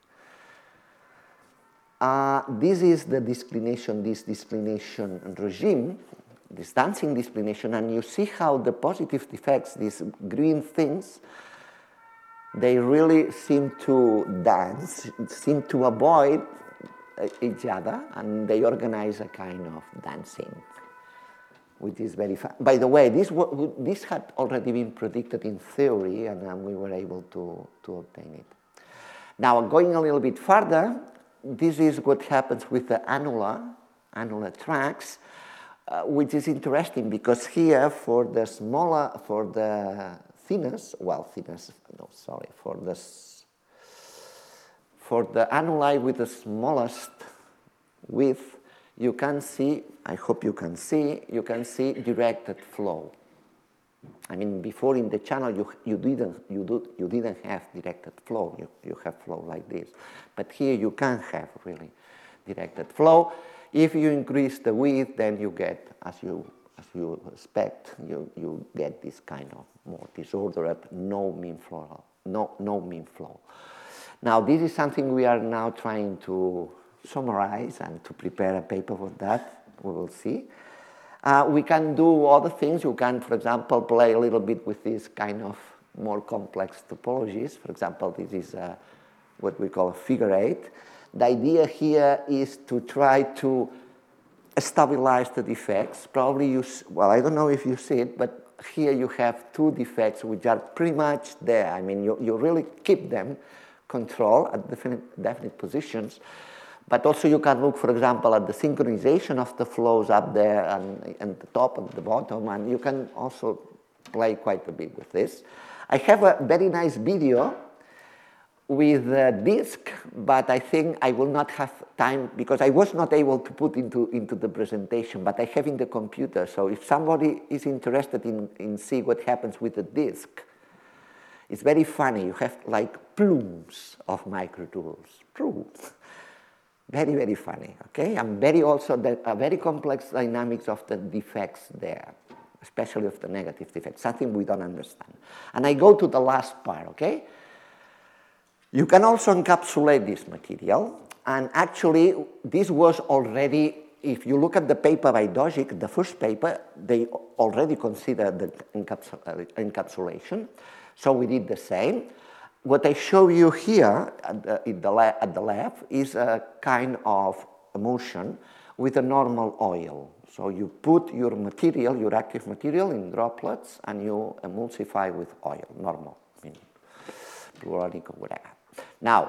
Uh, this is the declination, this declination regime, this dancing declination, and you see how the positive defects, these green things, they really seem to dance, seem to avoid each other, and they organize a kind of dancing, which is very fun. By the way, this, this had already been predicted in theory, and um, we were able to, to obtain it. Now, going a little bit further, this is what happens with the annular, annular tracks, uh, which is interesting because here for the smaller, for the thinnest, well, thinnest, no, sorry, for the, for the annuli with the smallest width, you can see, I hope you can see, you can see directed flow. I mean, before in the channel, you, you, didn't, you, do, you didn't have directed flow. You, you have flow like this. But here you can have really directed flow. If you increase the width, then you get, as you, as you expect, you, you get this kind of more disordered, no mean flow, no, no mean flow. Now, this is something we are now trying to summarize and to prepare a paper for that. We will see. Uh, we can do other things. You can, for example, play a little bit with this kind of more complex topologies. For example, this is uh, what we call a figure eight. The idea here is to try to stabilize the defects. Probably you, well, I don't know if you see it, but here you have two defects which are pretty much there. I mean, you, you really keep them control at definite, definite positions. But also you can look, for example, at the synchronization of the flows up there and, and the top and the bottom, and you can also play quite a bit with this. I have a very nice video with a disk, but I think I will not have time because I was not able to put into, into the presentation, but I have in the computer. So if somebody is interested in, in see what happens with the disk, it's very funny. You have like plumes of microtubules, plumes. Very, very funny, okay? And very also, the, a very complex dynamics of the defects there, especially of the negative defects, something we don't understand. And I go to the last part, okay? You can also encapsulate this material, and actually, this was already, if you look at the paper by Dogic, the first paper, they already considered the encapsul encapsulation, so we did the same. What I show you here at the, at, the at the left is a kind of emulsion with a normal oil. So you put your material, your active material in droplets and you emulsify with oil, normal, I mean, pluronic or whatever. Now,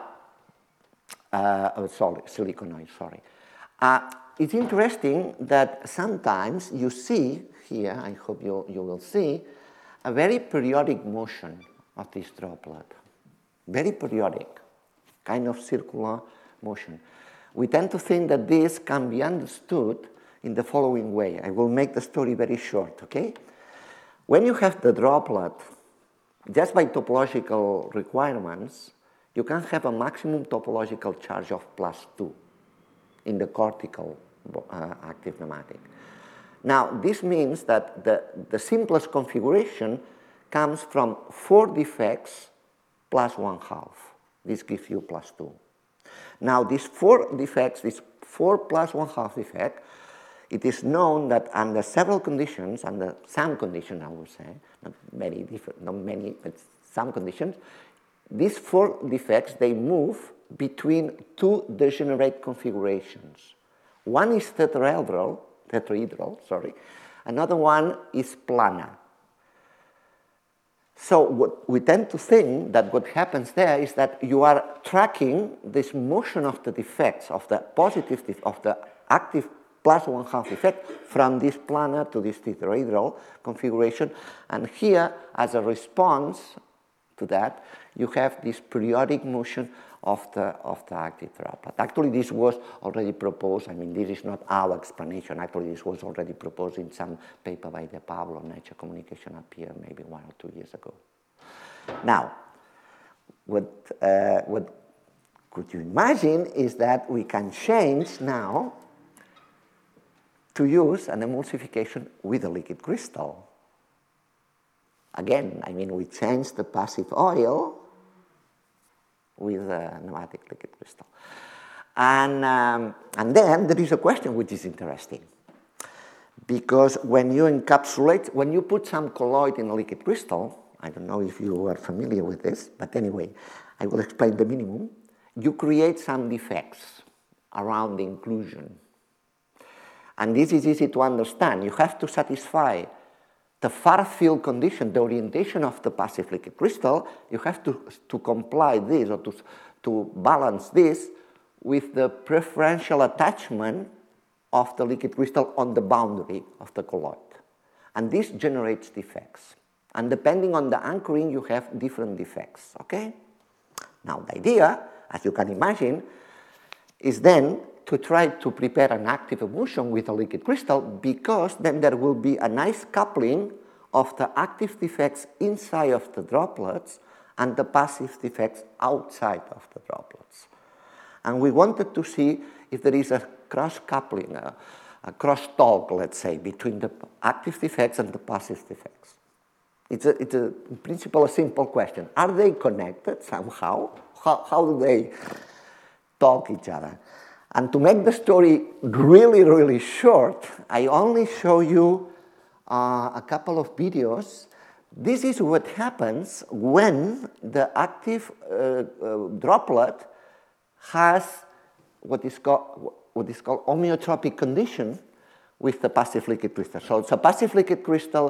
uh, oh, sorry, silicon oil, sorry. Uh, it's interesting that sometimes you see here, I hope you, you will see, a very periodic motion of this droplet. Very periodic, kind of circular motion. We tend to think that this can be understood in the following way. I will make the story very short, okay? When you have the droplet, just by topological requirements, you can have a maximum topological charge of plus two in the cortical uh, active nematic. Now, this means that the, the simplest configuration comes from four defects plus one half. This gives you plus two. Now, these four defects, this four plus one half defect, it is known that under several conditions, under some conditions, I would say, not many different, not many, but some conditions, these four defects, they move between two degenerate configurations. One is tetrahedral, tetrahedral, sorry. Another one is planar. So what we tend to think that what happens there is that you are tracking this motion of the defects, of the positive, of the active plus one half effect from this planar to this tetrahedral configuration. And here, as a response to that, you have this periodic motion of the, of the active droplet. Actually, this was already proposed. I mean, this is not our explanation. Actually, this was already proposed in some paper by De Pablo, Nature Communication, appeared maybe one or two years ago. Now, what, uh, what could you imagine is that we can change now to use an emulsification with a liquid crystal. Again, I mean, we change the passive oil with a nematic liquid crystal. And, um, and then there is a question which is interesting. Because when you encapsulate, when you put some colloid in a liquid crystal, I don't know if you are familiar with this, but anyway, I will explain the minimum. You create some defects around the inclusion. And this is easy to understand. You have to satisfy the far field condition, the orientation of the passive liquid crystal. You have to, to comply this or to, to balance this with the preferential attachment of the liquid crystal on the boundary of the colloid. And this generates defects. And depending on the anchoring, you have different defects, okay? Now, the idea, as you can imagine, is then to try to prepare an active emulsion with a liquid crystal, because then there will be a nice coupling of the active defects inside of the droplets and the passive defects outside of the droplets. And we wanted to see if there is a cross-coupling, a, a cross-talk, let's say, between the active defects and the passive defects. It's a, it's a, in principle, a simple question. Are they connected somehow? How, how do they talk each other? And to make the story really, really short, I only show you uh, a couple of videos. This is what happens when the active uh, uh, droplet has what is called, what is called homeotropic condition with the passive liquid crystal. So it's a passive liquid crystal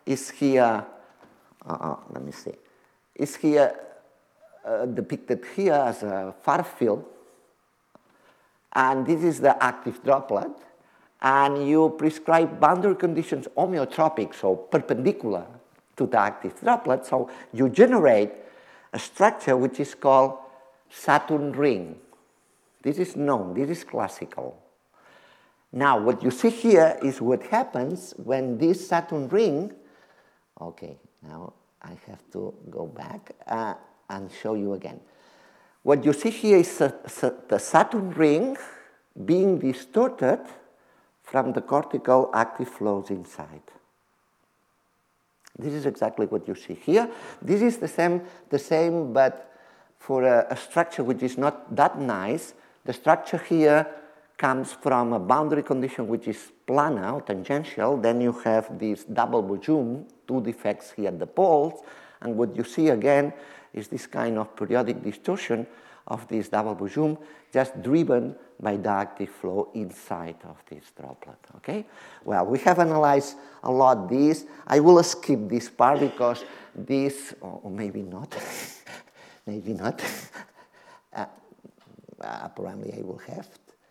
is here, uh, let me see, is here uh, depicted here as a far field, and this is the active droplet, and you prescribe boundary conditions homeotropic, so perpendicular to the active droplet, so you generate a structure which is called Saturn ring. This is known, this is classical. Now, what you see here is what happens when this Saturn ring, okay, now I have to go back uh, and show you again. What you see here is uh, the Saturn ring being distorted from the cortical active flows inside. This is exactly what you see here. This is the same, the same but for a, a structure which is not that nice. The structure here comes from a boundary condition which is planar or tangential. Then you have this double boson, two defects here at the poles, and what you see again is this kind of periodic distortion of this double boson just driven by the active flow inside of this droplet, okay? Well, we have analyzed a lot this. I will skip this part because this, or maybe not, maybe not. uh, apparently I will have.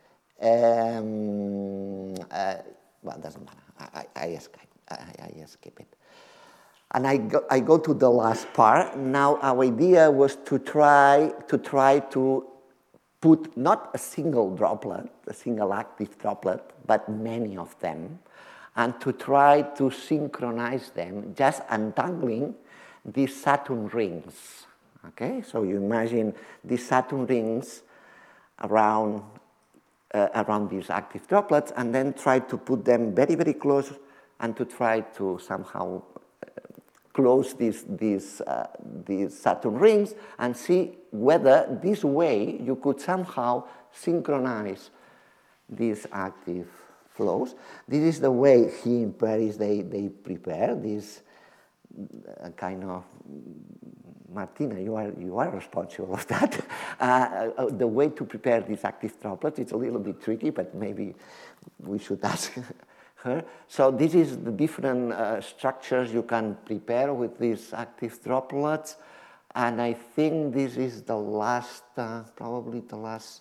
Um, uh, well, it doesn't matter. I, I, I, skip, I, I skip it. And I go, I go to the last part. Now, our idea was to try to try to put not a single droplet, a single active droplet, but many of them, and to try to synchronize them, just untangling these Saturn rings. Okay, so you imagine these Saturn rings around. Uh, around these active droplets, and then try to put them very, very close and to try to somehow uh, close these, these, uh, these Saturn rings and see whether this way you could somehow synchronize these active flows. This is the way here in Paris they, they prepare this uh, kind of, Martina, you are, you are responsible of that. Uh, uh, the way to prepare these active droplets, it's a little bit tricky, but maybe we should ask her. So this is the different uh, structures you can prepare with these active droplets. And I think this is the last, uh, probably the last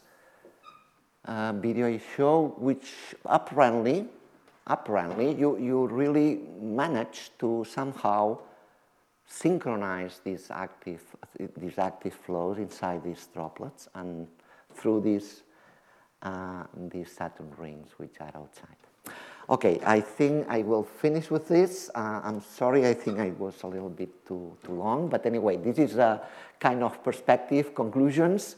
uh, video I show, which apparently, apparently you, you really managed to somehow synchronize these active, these active flows inside these droplets and through these, uh, these Saturn rings which are outside. Okay, I think I will finish with this. Uh, I'm sorry, I think I was a little bit too, too long, but anyway, this is a kind of perspective, conclusions.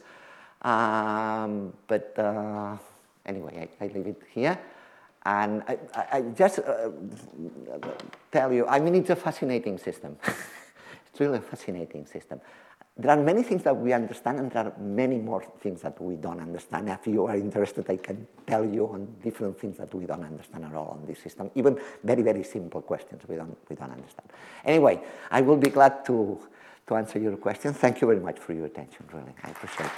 Um, but uh, anyway, I, I leave it here. And I, I just uh, tell you, I mean, it's a fascinating system. It's really a fascinating system. There are many things that we understand, and there are many more things that we don't understand. If you are interested, I can tell you on different things that we don't understand at all on this system. Even very, very simple questions we don't, we don't understand. Anyway, I will be glad to, to answer your questions. Thank you very much for your attention, really. I appreciate it.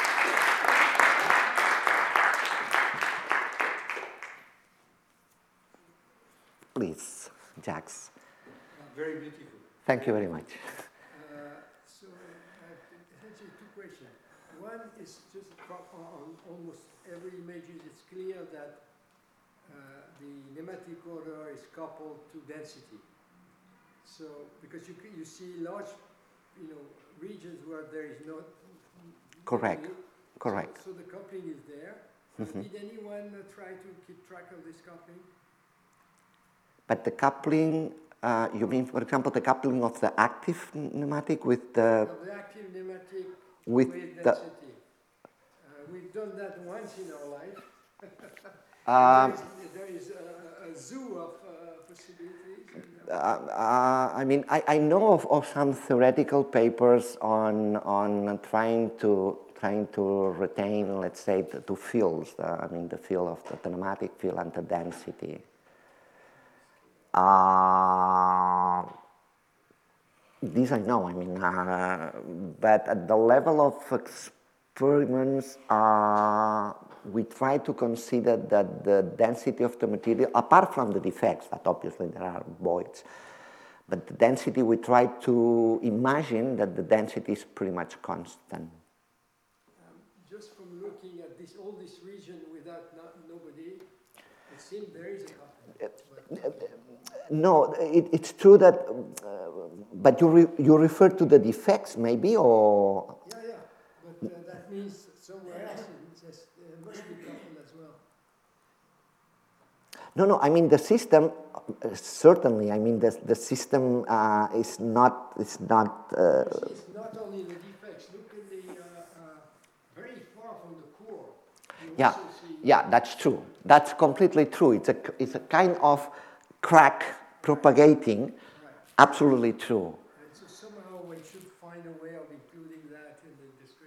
Please, Jax. Very beautiful. Thank you very much. Uh, so I have essentially two questions. One is just on almost every image, it's clear that uh, the nematic order is coupled to density. So because you you see large, you know, regions where there is not. Correct. Really, Correct. So, so the coupling is there. Mm-hmm. Did anyone uh, try to keep track of this coupling? But the coupling, uh, you mean, for example, the coupling of the active nematic with the... No, the active nematic with, with the, density. Uh, we've done that once in our life. um, there is, there is a, a zoo of uh, possibilities. Uh, uh, I mean, I, I know of, of some theoretical papers on, on trying to trying to retain, let's say, the two fields, the, I mean, the field of the, the nematic field and the density. Uh, these I know, I mean, uh, but at the level of experiments, uh, we try to consider that the density of the material, apart from the defects, that obviously there are voids, But the density, we try to imagine that the density is pretty much constant. Um, just from looking at this, all this region without no, nobody, it seems there is a couple. No, it, it's true that, uh, but you, re, you refer to the defects maybe, or? Yeah, yeah, but uh, that means somewhere else it just, there must be couple as well. No, no, I mean the system, uh, certainly, I mean the, the system uh, is not, it's not... Uh, it's not only the defects, look at the, uh, uh, very far from the core. You yeah, also see yeah, that's true. That's completely true. It's a, it's a kind of crack propagating, right. Absolutely true. And so somehow we should find a way of including that in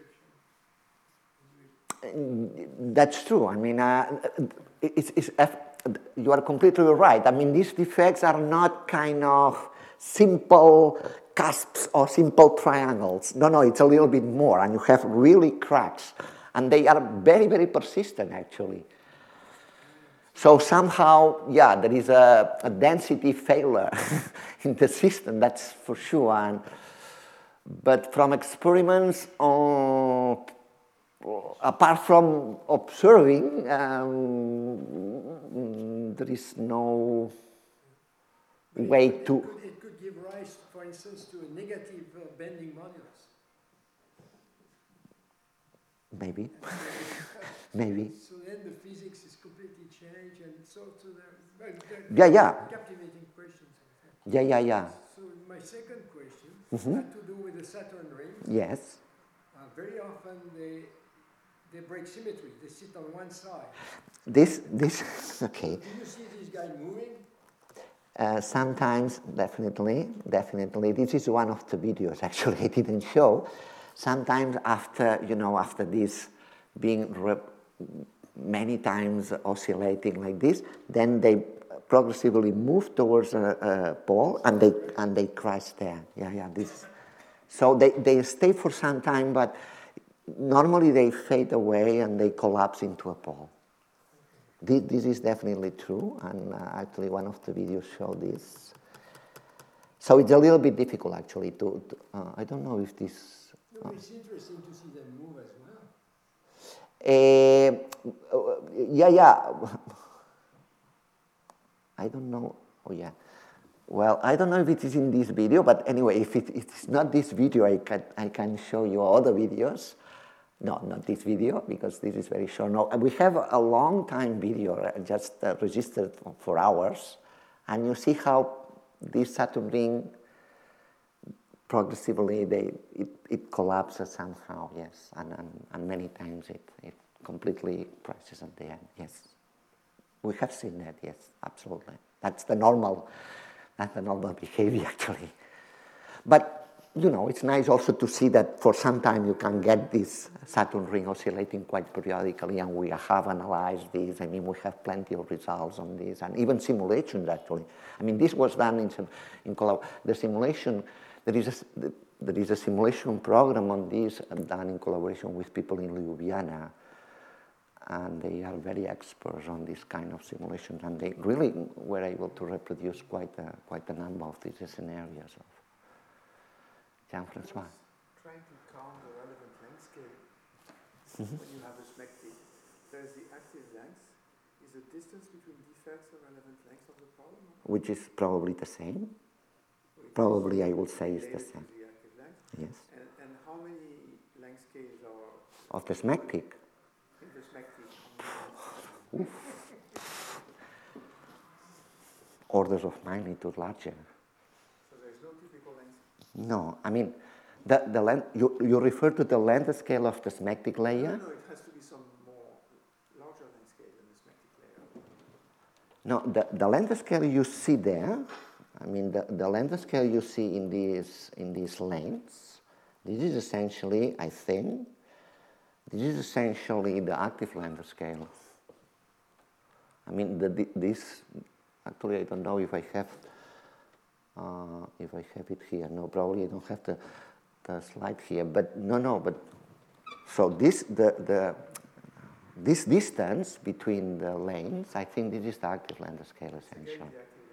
the description. That's true. I mean, uh, it's, it's, you are completely right. I mean, these defects are not kind of simple cusps or simple triangles. No, no, it's a little bit more, and you have really cracks, and they are very, very persistent, actually. So somehow, yeah, there is a, a density failure in the system, that's for sure. And, but from experiments, uh, apart from observing, um, there is no but way it could, to... It could, it could give rise, for instance, to a negative uh, bending modulus. Maybe. Maybe. So then the physics is completely changed, and so, so there, well, yeah, yeah. Captivating questions. Yeah, yeah, yeah. So my second question mm-hmm. had to do with the Saturn rings. Yes. Uh, very often they they break symmetry. They sit on one side. This, this, okay. Do you see this guy moving? Uh, sometimes, definitely, definitely. This is one of the videos, actually, I didn't show. Sometimes after, you know, after this being rep many times oscillating like this, then they progressively move towards a, a pole and they and they crash there. Yeah, yeah. This. So they, they stay for some time, but normally they fade away and they collapse into a pole. This, this is definitely true, and uh, actually one of the videos showed this. So it's a little bit difficult, actually, to, to uh, I don't know if this... No, it's interesting to see them move as well. Uh, yeah, yeah. I don't know. Oh, yeah. Well, I don't know if it is in this video, but anyway, if it, it's not this video, I can, I can show you other videos. No, not this video, because this is very short. No, we have a long time video just uh, registered for hours, and you see how this Saturn ring progressively they, it, it collapses somehow, yes, and, and, and many times it, it completely crashes at the end, yes. We have seen that, yes, absolutely. That's the normal, that's the normal behavior, actually. But, you know, it's nice also to see that for some time you can get this Saturn ring oscillating quite periodically, and we have analyzed this. I mean, we have plenty of results on this, and even simulations, actually. I mean, this was done in, in the simulation. There is, a, there is a simulation program on this done in collaboration with people in Ljubljana, and they are very experts on this kind of simulations, and they really were able to reproduce quite a, quite a number of these scenarios of Jean-Francois. Trying to count the relevant length scale. Mm-hmm. When you have a SMECTI, there's the active length. Is the distance between defects the relevant length of the problem? Which is probably the same. Probably, I would say, is the same. The active length. Yes. And, and how many length scales are of the SMECTIC? In the SMECTIC. Orders of magnitude larger. So there's no typical length. No, I mean, the, the length, you, you refer to the length scale of the SMECTIC layer? No, no, it has to be some more larger length scale than the SMECTIC layer. No, the, the length scale you see there, I mean, the, the length scale you see in these, in these lengths, this is essentially, I think, this is essentially the active length scale. I mean, the, the, this, actually, I don't know if I have, uh, if I have it here. No, probably I don't have the, the slide here, but no, no, but, so this, the, the, this distance between the lanes, I think this is the active length scale, essentially.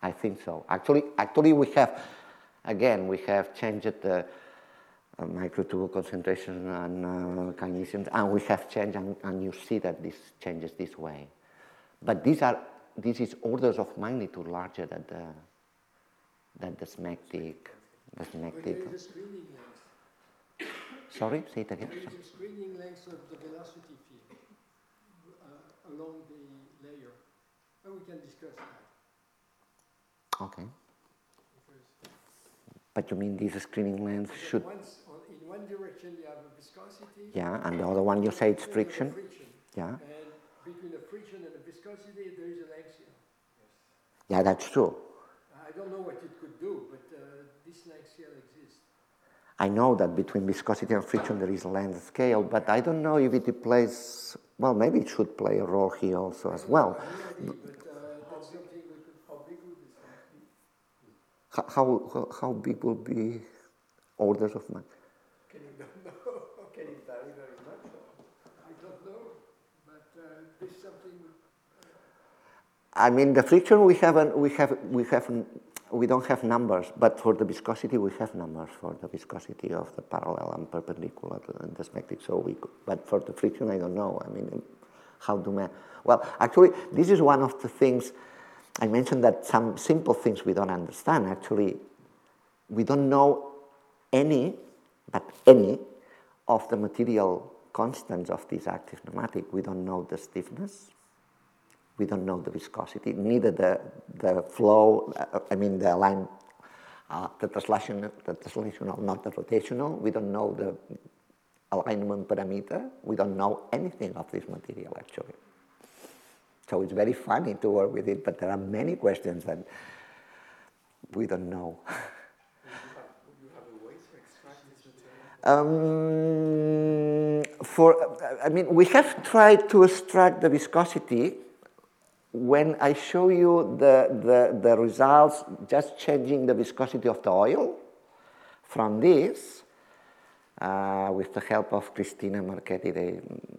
I think so. Actually, actually we have, again, we have changed the uh, microtubule concentration and uh, kinesins, and we have changed, and, and you see that this changes this way. But these are, this is orders of magnitude larger than the, than the SMECTIC. The But there SMECTIC. is a screening length. Sorry, say it again. There is a screening length of the velocity field uh, along the layer. And we can discuss that. Okay. Because But you mean this screening length because should, once on, in one direction you have a viscosity. yeah, and the other one you say it's and you have a friction, friction. yeah. And between the friction and the viscosity, there is an axial. Yeah, that's true. I don't know what it could do, but uh, this axial exists. I know that between viscosity and friction there is a length scale, but I don't know if it plays, well, maybe it should play a role here also as well. I have no idea, but uh, that's something we could, how big would this be? How, how, how big will be orders of magnitude? Can you don't know? Can it vary very much? I don't know, but uh, there's something. I mean, the friction we haven't, we have, we have, we don't have numbers, but for the viscosity we have numbers for the viscosity of the parallel and perpendicular and the SMECTIC. So we, could, but for the friction, I don't know. I mean, how do we? Well, actually, this is one of the things I mentioned, that some simple things we don't understand. Actually, we don't know any, but any, of the material constants of this active pneumatic. We don't know the stiffness. We don't know the viscosity, neither the, the flow, uh, I mean the line, uh, the translation, the translational, not the rotational. We don't know the alignment parameter. We don't know anything of this material, actually. So it's very funny to work with it, but there are many questions that we don't know. Would you have a way to extract this material? Um, for, I mean, we have tried to extract the viscosity. When I show you the, the, the results, just changing the viscosity of the oil from this, uh, with the help of Cristina Marchetti, they,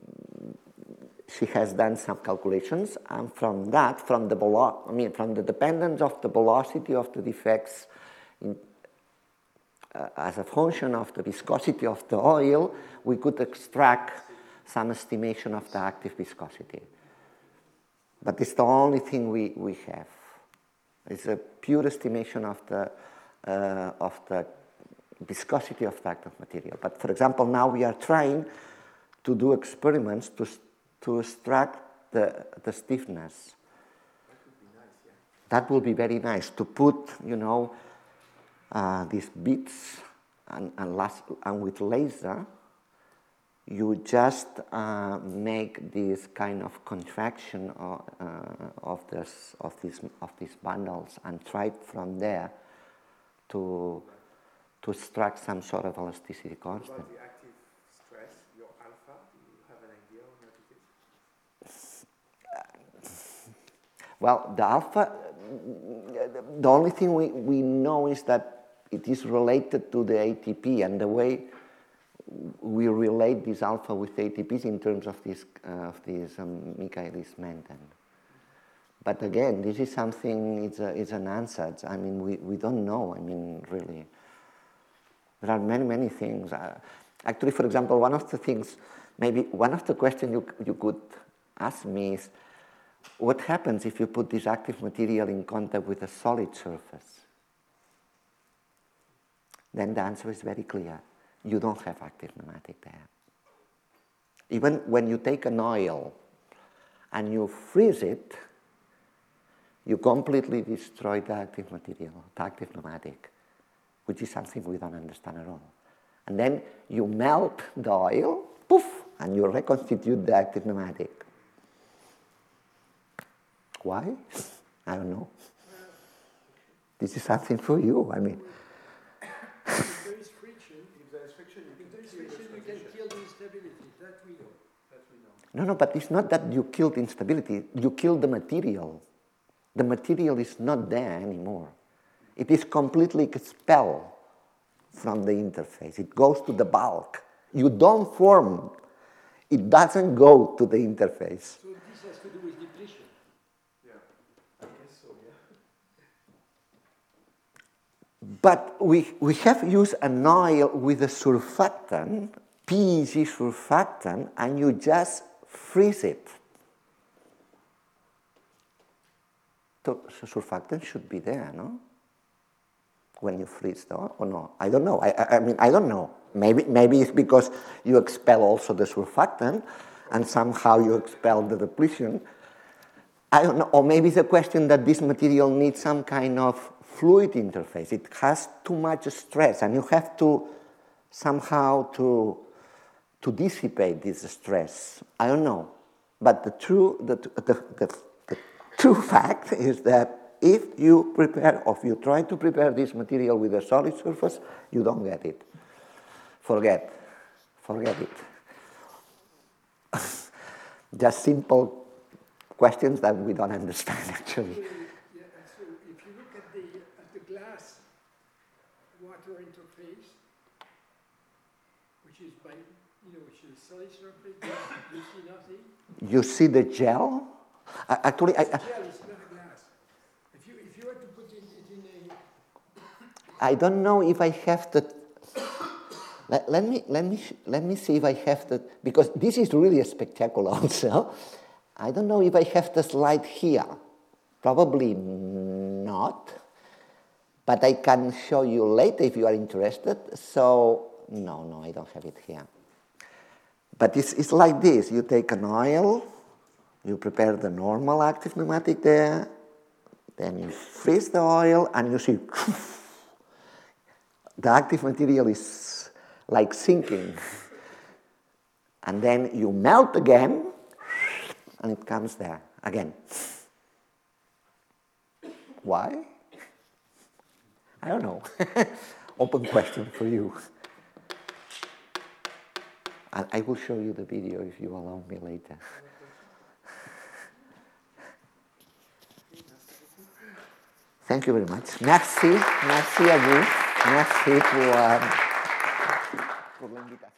she has done some calculations, and from that, from the velo I mean, from the dependence of the velocity of the defects in, uh, as a function of the viscosity of the oil, we could extract some estimation of the active viscosity. But it's the only thing we, we have. It's a pure estimation of the, uh, of the viscosity of the active material. But for example, now we are trying to do experiments to, to extract the, the stiffness. That would be nice, yeah. That will be very nice, to put, you know, uh, these bits and, and, las and with laser, you just uh, make this kind of contraction of, uh, of, this, of, this, of these bundles and try from there to, to extract some sort of elasticity constant. About the active stress, your alpha, do you have an idea on what it is? Well, the alpha, the only thing we, we know is that it is related to the A T P, and the way we relate this alpha with A T Ps in terms of this, uh, of this um, Michaelis-Menten. But again, this is something, it's, a, it's an answer. I mean, we, we don't know, I mean, really. There are many, many things. Uh, actually, for example, one of the things, maybe one of the questions you, you could ask me is, what happens if you put this active material in contact with a solid surface? Then the answer is very clear. You don't have active pneumatic there. Even when you take an oil and you freeze it, you completely destroy the active material, the active pneumatic, which is something we don't understand at all. And then you melt the oil, poof, and you reconstitute the active pneumatic. Why? I don't know. This is something for you, I mean. If there is friction, If there is friction, you if can there is kill the friction, you can transition. kill the instability. That we know. That we know. No, no, but it's not that you killed instability, you killed the material. The material is not there anymore. It is completely expelled from the interface. It goes to the bulk. You don't form. It doesn't go to the interface. So this has to do with depletion. Yeah, I guess so, yeah. But we, we have used an oil with a surfactant, P E G surfactant, and you just freeze it. So, so surfactant should be there, no? When you freeze the oil, or no? I don't know. I, I, I mean, I don't know. Maybe, maybe it's because you expel also the surfactant, and somehow you expel the depletion. I don't know. Or maybe it's a question that this material needs some kind of fluid interface. It has too much stress, and you have to somehow to, to dissipate this stress. I don't know. But the true, the, the, the, the true fact is that if you prepare, or if you try to prepare this material with a solid surface, you don't get it. Forget. Forget it. Just simple questions that we don't understand, actually. Yeah, so if you look at the, at the glass water interface, which is by, you know, which is solid surface, you see nothing. You see the gel? Uh, actually, It's I, a gel, it's not a glass. If you, if you were to put it, it in a... I don't know if I have the. Let, let me let me let me see if I have the, because this is really a spectacular also. I don't know if I have the slide here. Probably not. But I can show you later if you are interested. So no, no, I don't have it here. But it's it's like this. You take an oil, you prepare the normal active pneumatic there, then you freeze the oil, and you see the active material is like sinking. And then you melt again, and it comes there again. Why? I don't know. Open question for you. And I will show you the video if you allow me later. Thank you very much. Merci. Merci à vous. Merci pour, euh, pour l'invitation.